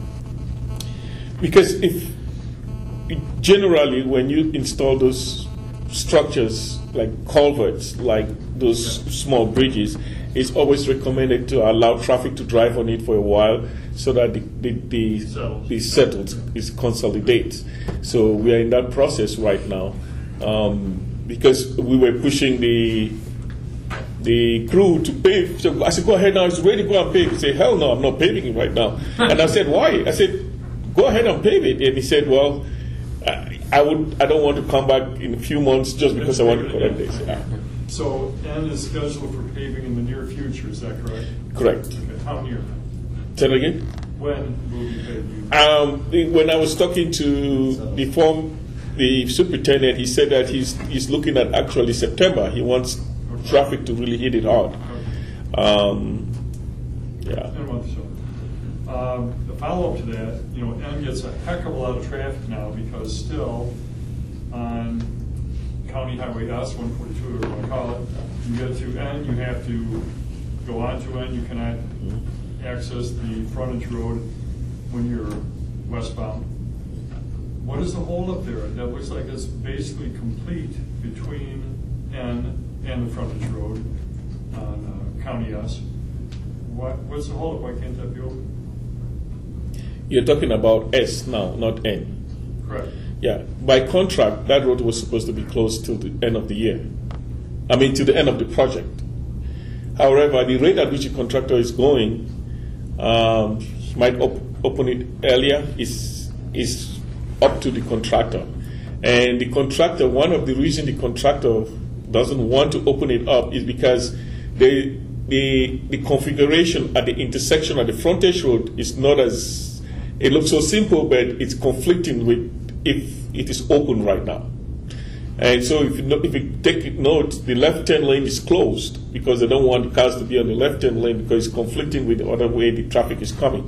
because if generally when you install those structures like culverts, like those small bridges, it's always recommended to allow traffic to drive on it for a while so that the the, the, Settles. the settles is consolidates. So we are in that process right now um, because we were pushing the the crew to pave. So I said, go ahead now, it's ready to go and pave. He said, hell no, I'm not paving it right now. And I said, why? I said, go ahead and pave it. And he said, well, I, I would, I don't want to come back in a few months just because I want to correct this. Yeah. So N is scheduled for paving in the near future, is that correct? Correct. Okay, how near? Say that again? When will we pave? Um, the- when I was talking to the form, the superintendent, he said that he's he's looking at actually September. He wants traffic to really hit it hard. Um, yeah. In a month or so. Um, the follow-up to that, you know, N gets a heck of a lot of traffic now because still on County Highway S, one forty-two, whatever you want to call it. You get to N, you have to go on to N. You cannot access the frontage road when you're westbound. What is the holdup there? That looks like it's basically complete between N and the frontage road on uh, County S. What, what's the holdup? Why can't that be open? You're talking about S now, not N. Correct. Yeah. By contract, that road was supposed to be closed till the end of the year. I mean, to the end of the project. However, the rate at which the contractor is going, um, he might op- open it earlier, is is up to the contractor. And the contractor, one of the reasons the contractor doesn't want to open it up is because the the the configuration at the intersection at the frontage road is not as, it looks so simple, but it's conflicting with if it is open right now. And so if you, no, if you take note, the left turn lane is closed because they don't want the cars to be on the left turn lane because it's conflicting with the other way the traffic is coming.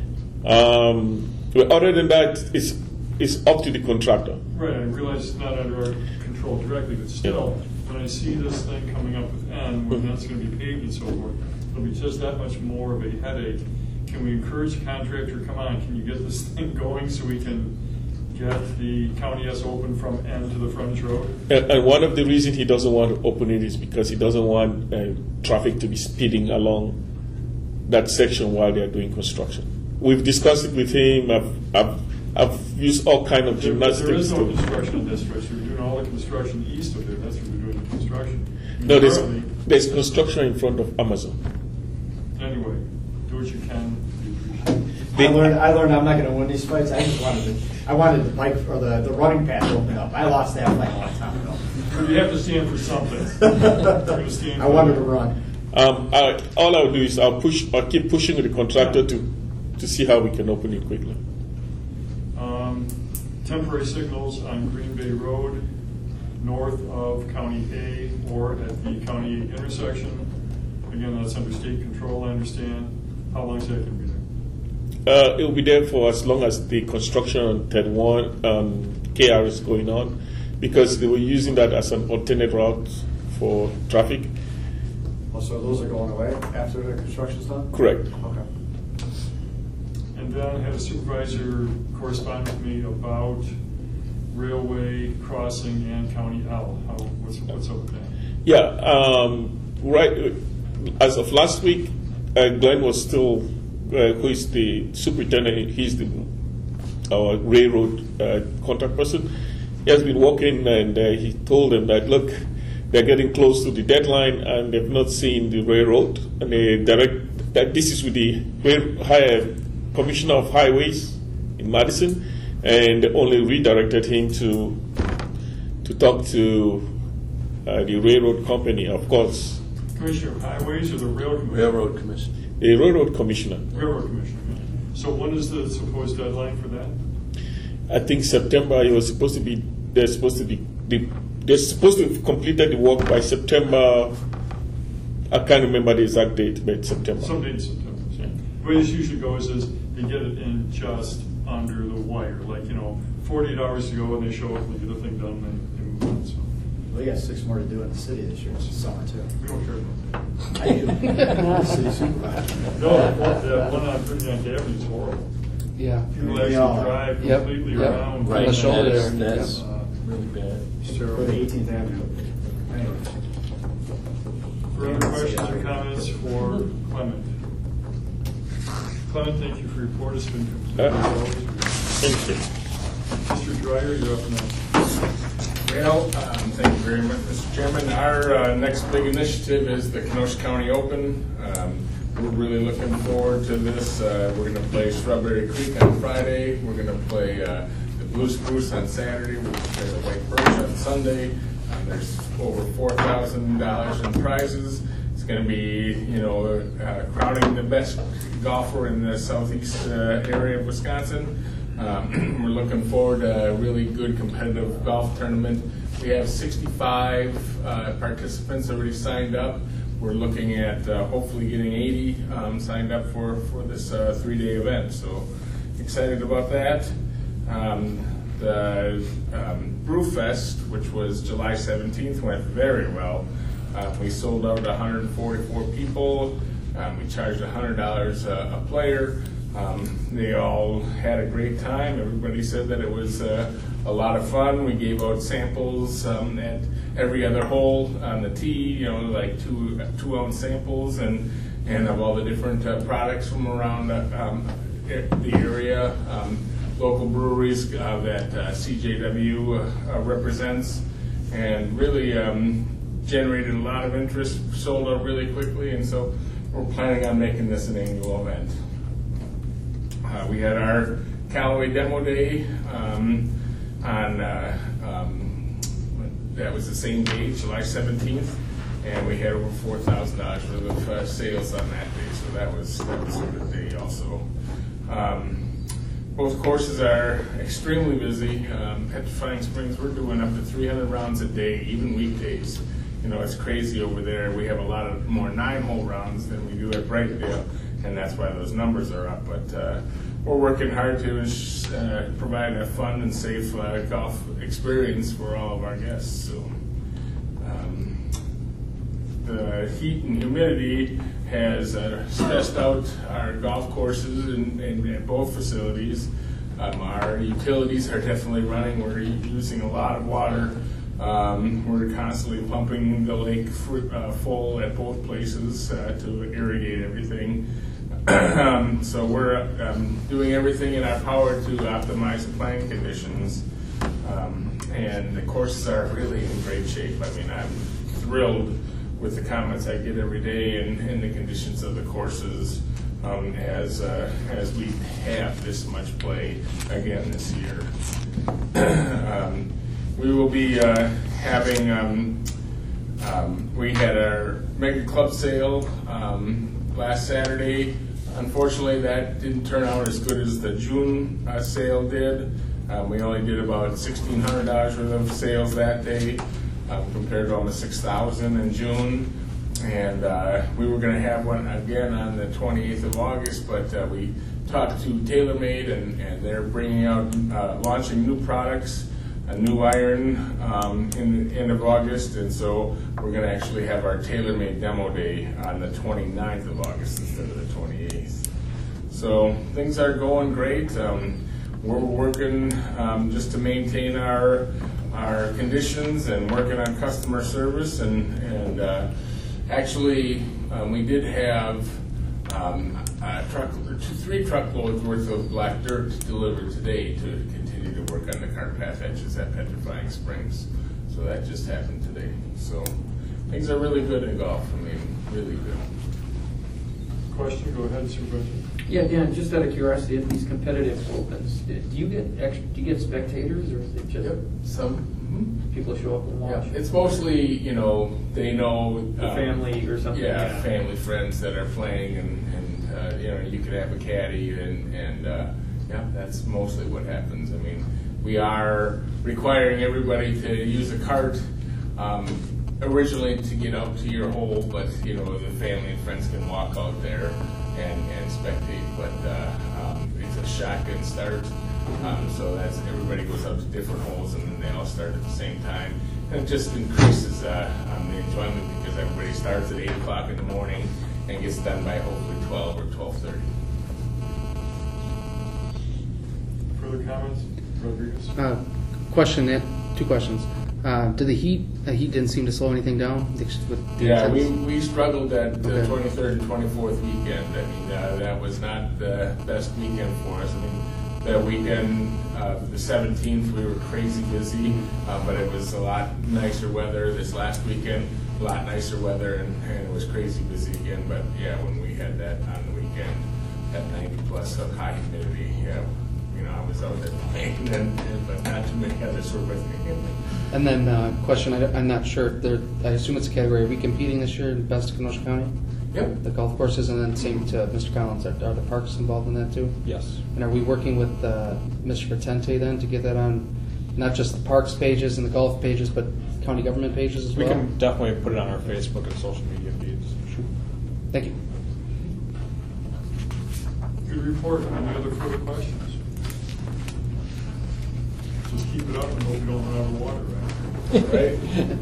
Um, but other than that, it's, it's up to the contractor. Right, I realize it's not under our control directly, but still, when I see this thing coming up with N, when that's going to be paved and so forth, it'll be just that much more of a headache. Can we encourage the contractor, come on, can you get this thing going so we can get the County S open from N to the frontage road? And, and one of the reasons he doesn't want to open it is because he doesn't want uh, traffic to be speeding along that section while they are doing construction. We've discussed it with him. I've, I've, I've used all kind of There, gymnastics. there is no to, construction in this stretch. We're doing all the construction east of there. That's where we're doing the construction. no, there's, Currently, there's construction in front of Amazon. Anyway, do what you can. I learned. I learned. I'm not going to win these fights. I just wanted to. I wanted the bike or the, the running path to open up. I lost that fight a long time ago. You have to stand for something. You're gonna stand I for wanted it. to run. Um, I, all I'll do is I'll push. I'll keep pushing with the contractor to to see how we can open it quickly. Um, temporary signals on Green Bay Road, north of County A or at the County intersection. Again, that's under state control, I understand. How long is that going to be there? Uh, it will be there for as long as the construction on thirty-one um, K R is going on, because they were using that as an alternate route for traffic. Well, so those are going away after the construction's done? Correct. Okay. And then I had a supervisor correspond with me about railway crossing and County L. How, what's, what's up with that? Yeah. Um, right. As of last week, uh, Glenn was still. Uh, who is the superintendent? He's the our railroad uh, contact person. He has been working, and uh, he told them that look, they're getting close to the deadline, and they've not seen the railroad. And they direct that this is with the rail, high, commissioner of highways in Madison, and they only redirected him to to talk to uh, the railroad company, of course. Commissioner of Highways or the Railroad Commissioner? Railroad Commission. The railroad commissioner. Railroad Commissioner. Yeah. So when is the supposed deadline for that? I think September. It was supposed to be. They're supposed to be. They, they're supposed to have completed the work by September. I can't remember the exact date, but September. Some date in September. So. The way this usually goes is they get it in just under the wire, like you know, forty-eight hours to go, and they show up and they get the thing done, and they move on. So Well, they got six more to do in the city this year. It's the summer too. we don't care about that. I do. City supervisor. No, that one, that one on Ferdinand Avenue is horrible. Yeah. People actually Yeah. drive Yep, completely yep. around. Right. On the shoulder That's, there. that's Uh, really bad. It's For terrible. the eighteenth Avenue. Anyway. Further questions or comments for Clement? Clement, thank you for your report. It's been complete as Uh, always. Thank you. Mister Dryer, you're up next. Well, um, thank you very much, Mister Chairman. Our uh, next big initiative is the Kenosha County Open. Um, we're really looking forward to this. Uh, we're going to play Strawberry Creek on Friday. We're going to play uh, the Blue Spruce on Saturday. We're going to play the White Birch on Sunday. Um, there's over four thousand dollars in prizes. It's going to be, you know, uh, crowning the best golfer in the southeast uh, area of Wisconsin. Um, we're looking forward to a really good competitive golf tournament. We have sixty-five uh, participants already signed up. We're looking at uh, hopefully getting eighty um, signed up for, for this uh, three-day event. So excited about that. Um, the um, Brewfest, which was July seventeenth, went very well. Uh, we sold out one hundred forty-four people. Um, we charged one hundred dollars a, a player. Um, they all had a great time. Everybody said that it was uh, a lot of fun. We gave out samples um, at every other hole on the tee, you know, like two two ounce samples, and and of all the different uh, products from around uh, um, the area, um, local breweries uh, that uh, C J W uh, uh, represents, and really um, generated a lot of interest. Sold out really quickly, and so we're planning on making this an annual event. Uh, we had our Callaway Demo Day um, on, uh, um, that was the same day, July seventeenth, and we had over four thousand dollars worth of uh, sales on that day, so that was, that was a good day also. Um, both courses are extremely busy. Um, Petrifying Springs, we're doing up to three hundred rounds a day, even weekdays. You know, it's crazy over there. We have a lot of more nine-hole rounds than we do at Brightdale, and that's why those numbers are up. But uh, we're working hard to uh, provide a fun and safe uh, golf experience for all of our guests. So, um, the heat and humidity has uh, stressed out our golf courses and, and at both facilities. Um, our utilities are definitely running. We're using a lot of water. Um, we're constantly pumping the lake fr- uh, full at both places uh, to irrigate everything. um, so we're um, doing everything in our power to optimize the playing conditions. Um, and the courses are really in great shape. I mean, I'm thrilled with the comments I get every day and, and the conditions of the courses um, as, uh, as we have this much play again this year. um, We will be uh, having, um, um, we had our mega club sale um, last Saturday. Unfortunately, that didn't turn out as good as the June uh, sale did. Um, we only did about sixteen hundred dollars worth of sales that day um, compared to almost six thousand dollars in June. And uh, we were going to have one again on the twenty-eighth of August, but uh, we talked to TaylorMade, and, and they're bringing out, uh, launching new products. A new iron um, in the end of August, and so we're going to actually have our TaylorMade Demo Day on the twenty-ninth of August instead of the twenty-eighth. So things are going great. Um, we're working um, just to maintain our our conditions and working on customer service, and and uh, actually um, we did have um, a truck, two, three truckloads worth of black dirt delivered today to continue to work on the cart path edges at Petrifying Springs. So that just happened today. So things are really good in golf. I mean, really good. Question, go ahead, Supervisor. Yeah, Dan, just out of curiosity, at these competitive opens, do you get extra, do you get spectators, or is it just Yep, some mm-hmm. people show up and watch? Yeah, it's mostly, you know, they know The um, family or something? Yeah, Yeah. family, friends that are playing, and, and uh, you know, you could have a caddy, and, and uh, yeah, that's mostly what happens. I mean, we are requiring everybody to use a cart um, originally to get out to your hole, but you know, the family and friends can walk out there and, and spectate. But uh, um, it's a shotgun start, um, so that's everybody goes out to different holes, and then they all start at the same time. And it just increases uh, um, the enjoyment, because everybody starts at eight o'clock in the morning and gets done by hopefully twelve or twelve thirty. Further comments? Rodriguez? Uh, question, uh, two questions. Uh, did the heat, uh, heat didn't seem to slow anything down? With the Yeah, we, intense- we struggled at the Okay. twenty-third and twenty-fourth weekend. I mean, uh, that was not the best weekend for us. I mean, the weekend, uh, the seventeenth, we were crazy busy, uh, but it was a lot nicer weather. This last weekend, a lot nicer weather, and, and it was crazy busy again. But yeah, when we had that on the weekend, that ninety plus of high humidity, yeah, you know, I was out there playing, and, and, but not too many others were with me. And then, uh, question, I, I'm not sure, there, I assume it's a category, are we competing this year in Best of Kenosha County? Yep. The golf courses, and then same to Mister Collins, are, are the parks involved in that too? Yes. And are we working with uh, Mister Patente then to get that on, not just the parks pages and the golf pages, but county government pages as We well? can definitely put it on our Facebook and social media feeds. Thank you. Good report. Any other further questions? Just keep it up and hope you don't run out of water, right? Right?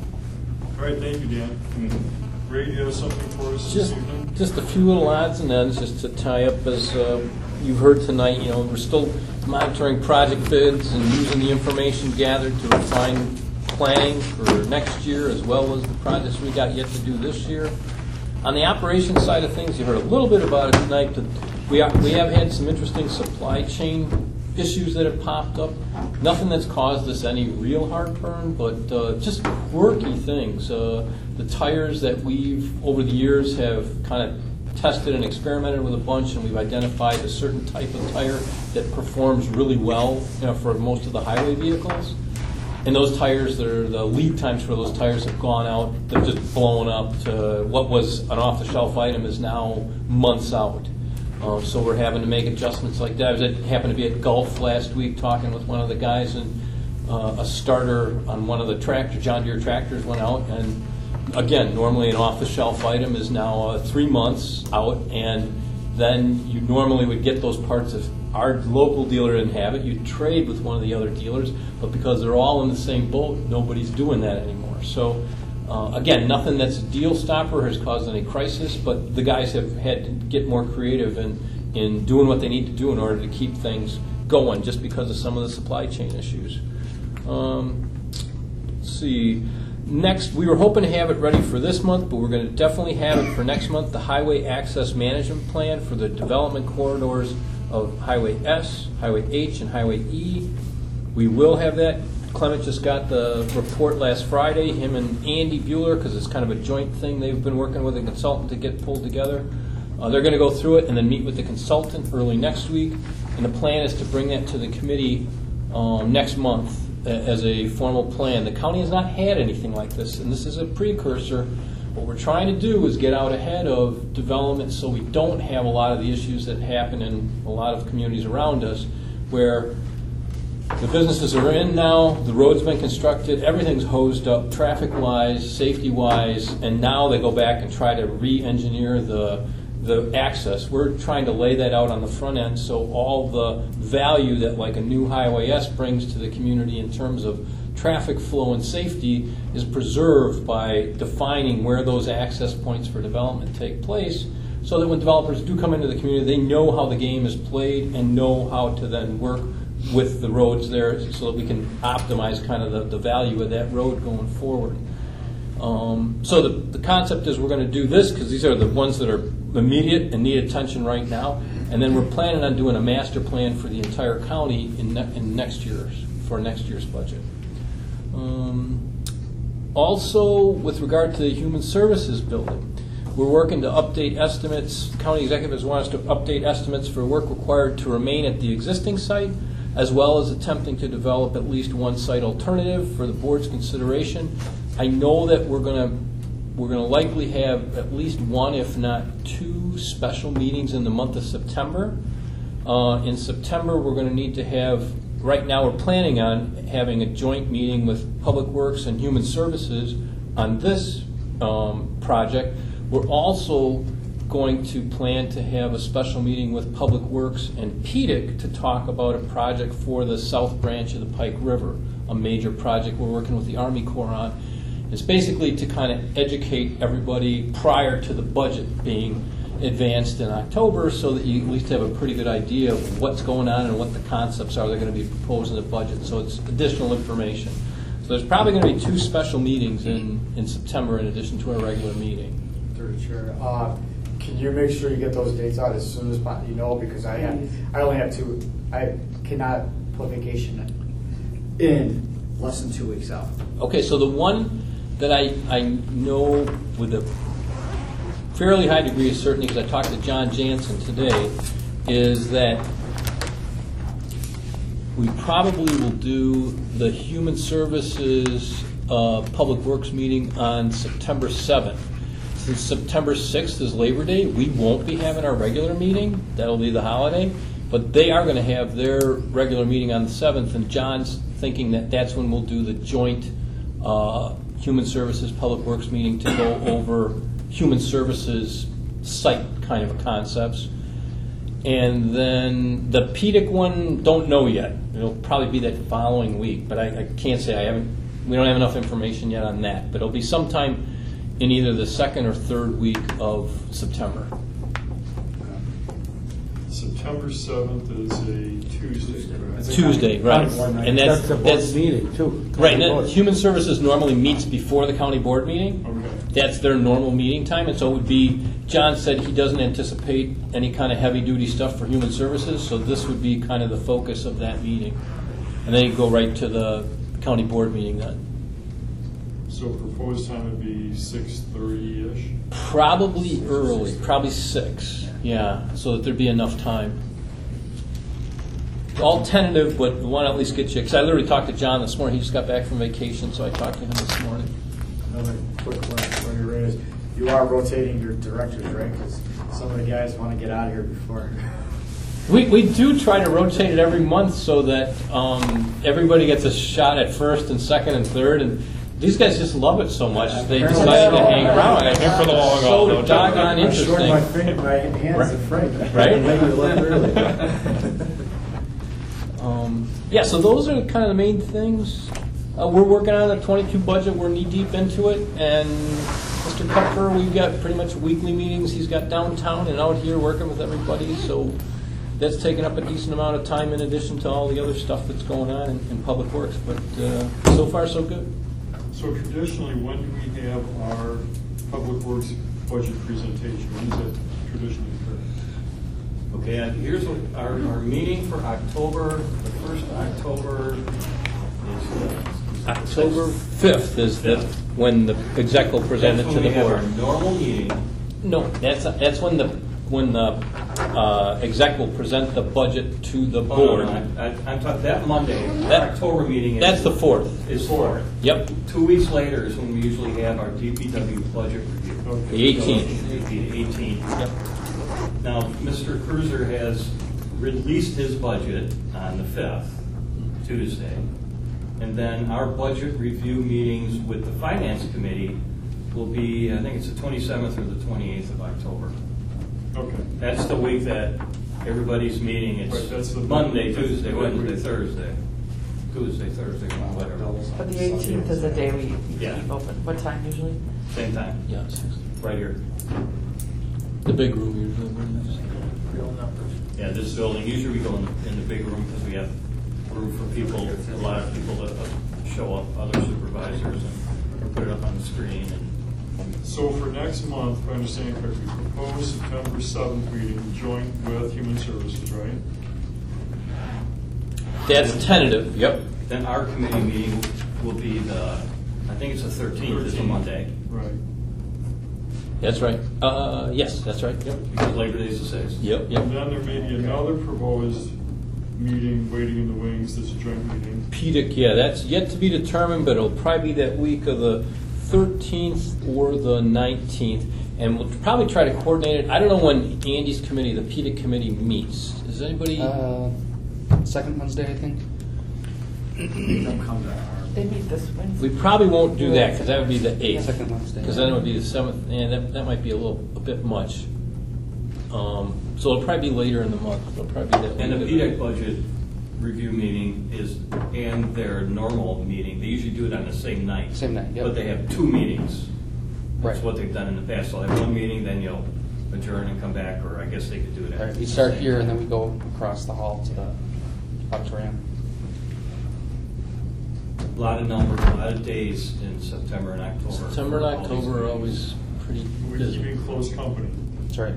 All right, thank you, Dan. Ray, do you have something for us this Just, evening? just a few little odds and ends, just to tie up as uh, you've heard tonight. You know, we're still monitoring project bids and using the information gathered to refine planning for next year, as well as the projects we got yet to do this year. On the operations side of things, you heard a little bit about it tonight, but we are, we have had some interesting supply chain issues that have popped up. Nothing that's caused us any real heartburn, but uh, just quirky things. Uh, the tires that we've, over the years, have kind of tested and experimented with a bunch, and we've identified a certain type of tire that performs really well, you know, for most of the highway vehicles. And those tires, they're, the lead times for those tires have gone out. They're just blown up to what was an off-the-shelf item is now months out. Uh, so we're having to make adjustments like that. I was at, happened to be at Gulf last week talking with one of the guys, and uh, a starter on one of the tractor, John Deere tractors went out, and again, normally an off-the-shelf item is now uh, three months out, and then you normally would get those parts if our local dealer didn't have it. You'd trade with one of the other dealers, but because they're all in the same boat, nobody's doing that anymore. So uh, again, nothing that's a deal stopper has caused any crisis, but the guys have had to get more creative in, in doing what they need to do in order to keep things going, just because of some of the supply chain issues. Um, let's see. Next, we were hoping to have it ready for this month, but we're going to definitely have it for next month, the Highway Access Management Plan for the development corridors of Highway S, Highway H, and Highway E. We will have that. Clement just got the report last Friday, him and Andy Bueller, because it's kind of a joint thing. They've been working with a consultant to get pulled together. Uh, they're going to go through it and then meet with the consultant early next week. And the plan is to bring that to the committee um, next month as a formal plan. The county has not had anything like this, and this is a precursor. What we're trying to do is get out ahead of development so we don't have a lot of the issues that happen in a lot of communities around us, where the businesses are in now, the road's been constructed, everything's hosed up traffic-wise, safety-wise, and now they go back and try to re-engineer the the access. We're trying to lay that out on the front end so all the value that like a new Highway S brings to the community in terms of traffic flow and safety is preserved by defining where those access points for development take place, so that when developers do come into the community, they know how the game is played and know how to then work with the roads there so that we can optimize kind of the, the value of that road going forward. Um, so the, the concept is we're going to do this because these are the ones that are immediate and need attention right now, and then we're planning on doing a master plan for the entire county in, ne- in next year's, for next year's budget. Um, also, with regard to the Human Services Building, we're working to update estimates. County executives want us to update estimates for work required to remain at the existing site, as well as attempting to develop at least one site alternative for the board's consideration. I know that we're going to we're going to likely have at least one, if not two, special meetings in the month of September. Uh, in September, we're going to need to have. Right now, we're planning on having a joint meeting with Public Works and Human Services on this um, project. We're also going to plan to have a special meeting with Public Works and P D I C to talk about a project for the south branch of the Pike River, a major project we're working with the Army Corps on. It's basically to kind of educate everybody prior to the budget being advanced in October so that you at least have a pretty good idea of what's going on and what the concepts are they're going to be proposed in the budget. So it's additional information. So there's probably going to be two special meetings in, in September in addition to our regular meeting. Through the chair, uh, can you make sure you get those dates out as soon as possible? You know, because I have, I only have two. I cannot put vacation in less than two weeks out. Okay, so the one that I, I know with a fairly high degree of certainty, because I talked to John Jansen today, is that we probably will do the Human Services uh, Public Works meeting on September seventh. Since September sixth is Labor Day, we won't be having our regular meeting. That'll be the holiday. But they are going to have their regular meeting on the seventh, and John's thinking that that's when we'll do the joint uh, Human Services Public Works meeting to go over human services site kind of concepts. And then the P D I C one, don't know yet. It'll probably be that following week, but I, I can't say I haven't. We don't have enough information yet on that. But it'll be sometime in either the second or third week of September. September seventh is a Tuesday, correct? Tuesday, right? And that's That's the board that's meeting, too. right. And County that, Human Services normally meets before the county board meeting. Okay. That's their normal meeting time, and so it would be. John said he doesn't anticipate any kind of heavy-duty stuff for Human Services, so this would be kind of the focus of that meeting. And then you go right to the county board meeting then. So proposed time would be six thirty-ish? Probably early, probably six, yeah, so that there'd be enough time. All tentative, but we want to at least get you, because I literally talked to John this morning. He just got back from vacation, so I talked to him this morning. Another quick one before you raise. You are rotating your directors, right? Because some of the guys want to get out of here before. We, we do try to rotate it every month so that um, everybody gets a shot at first and second and third. And these guys just love it so much, they decided to hang around. I Here for the long haul, so don't doggone I'm short interesting. my, finger, my hands are frank. Right? Maybe you left early. Um, yeah, so those are kind of the main things. Uh, we're working on the twenty-two budget. We're knee deep into it, and Mister Kupfer, we've got pretty much weekly meetings. He's got downtown and out here working with everybody, so that's taken up a decent amount of time in addition to all the other stuff that's going on in, in Public Works. But uh, so far, so good. So traditionally, when do we have our Public Works budget presentation? When does that traditionally occur? Okay, and here's what our, our meeting for October, the first October is uh, October fifth is the, when the exec will present it That's to when the we have board. our normal meeting. No, that's that's when the when the uh, exec will present the budget to the Oh, no, board. no, I- I- I'm talking, that Monday, That- our October meeting is. That's the fourth. Is fourth. Yep, Two weeks later is when we usually have our D P W budget review. the eighteenth. The eighteenth. Yep. Now, Mister Cruiser has released his budget on the fifth, Tuesday. And then our budget review meetings with the Finance Committee will be, I think it's the twenty-seventh or the twenty-eighth of October. Okay. That's the week that everybody's meeting. Right, that's It's the- Monday, that's the Tuesday, big Wednesday, week. Thursday. Tuesday, Thursday, whatever. But the eighteenth is a day we Yeah. keep open. What time usually? Same time, Yeah, six. right here. The big room usually. Yeah, this building, usually we go in the, in the big room because we have room for people, a lot of people to uh, show up, other supervisors, and put it up on the screen. And So for next month, if I understand correctly, proposed September seventh meeting joint with Human Services, right? That's tentative. Yep. then our committee meeting will be the, I think it's the thirteenth, it's a Monday, Right. That's right. Uh, yes, that's right. Yep. because Labor Day is the sixth. Yep. Yep. And then there may be another proposed meeting waiting in the wings, this joint meeting. P D I C, yeah, that's yet to be determined, but it'll probably be that week of the thirteenth or the nineteenth. And we'll probably try to coordinate it. I don't know when Andy's committee, the P D I C committee, meets. Does anybody? Uh, second Wednesday, I think. Don't come to our. They meet this Wednesday. We probably won't do that because that would be the eighth. Second Wednesday. Because then it would be the seventh, and that, that might be a little, a bit much. Um, so it'll probably be later in the month. It'll probably be that. And the week P D I of C budget review meeting is, and their normal meeting, they usually do it on the same night. Same night, yep. But they have two meetings. That's Right. what they've done in the past. So they'll have one meeting, then you'll adjourn and come back, or I guess they could do it. All right, at we the start same here and time. then we go across the hall to the auditorium. A lot of numbers, a lot of days in September and October. September for and all these October are meetings. always pretty We're busy. keeping close company. That's right.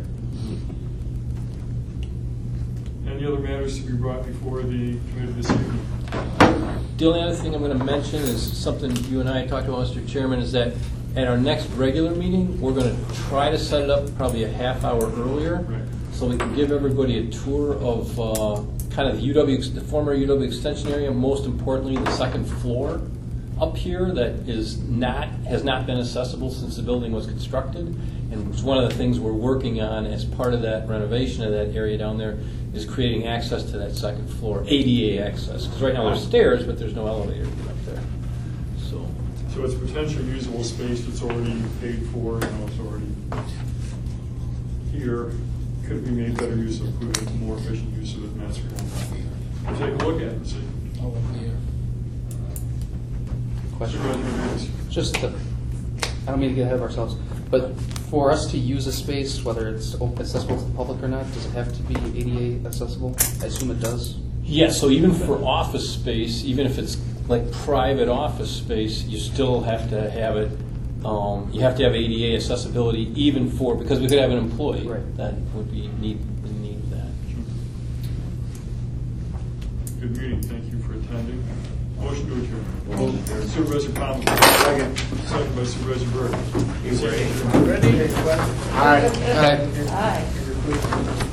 Any other matters to be brought before the committee this evening? The only other thing I'm going to mention is something you and I talked about, Mister Chairman, is that at our next regular meeting, we're going to try to set it up probably a half hour earlier, Right. so we can give everybody a tour of uh, kind of the U W, ex- the former U W extension area. Most importantly, the second floor up here that is not has not been accessible since the building was constructed, and it's one of the things we're working on as part of that renovation of that area down there is creating access to that second floor, A D A access, because right now there's stairs, but there's no elevator to get up there. So, So it's potentially usable space that's already paid for, you know, it's already here. could we make better use of, put it more efficient use of it, master home? We'll take a look at it and see. Oh, yeah. Question? Supervisor Davis. Just to, I don't mean to get ahead of ourselves, but for us to use a space, whether it's op- accessible to the public or not, does it have to be A D A accessible? I assume it does. Yeah, so even for office space, even if it's like private office space, you still have to have it, um, you have to have A D A accessibility even for, because we could have an employee Right. that would be, need, need that. Good meeting, thank you for attending. Motion to adjourn. Supervisor Thomas. Second. Second by Supervisor Burke. Ready? All right. All right. Aye.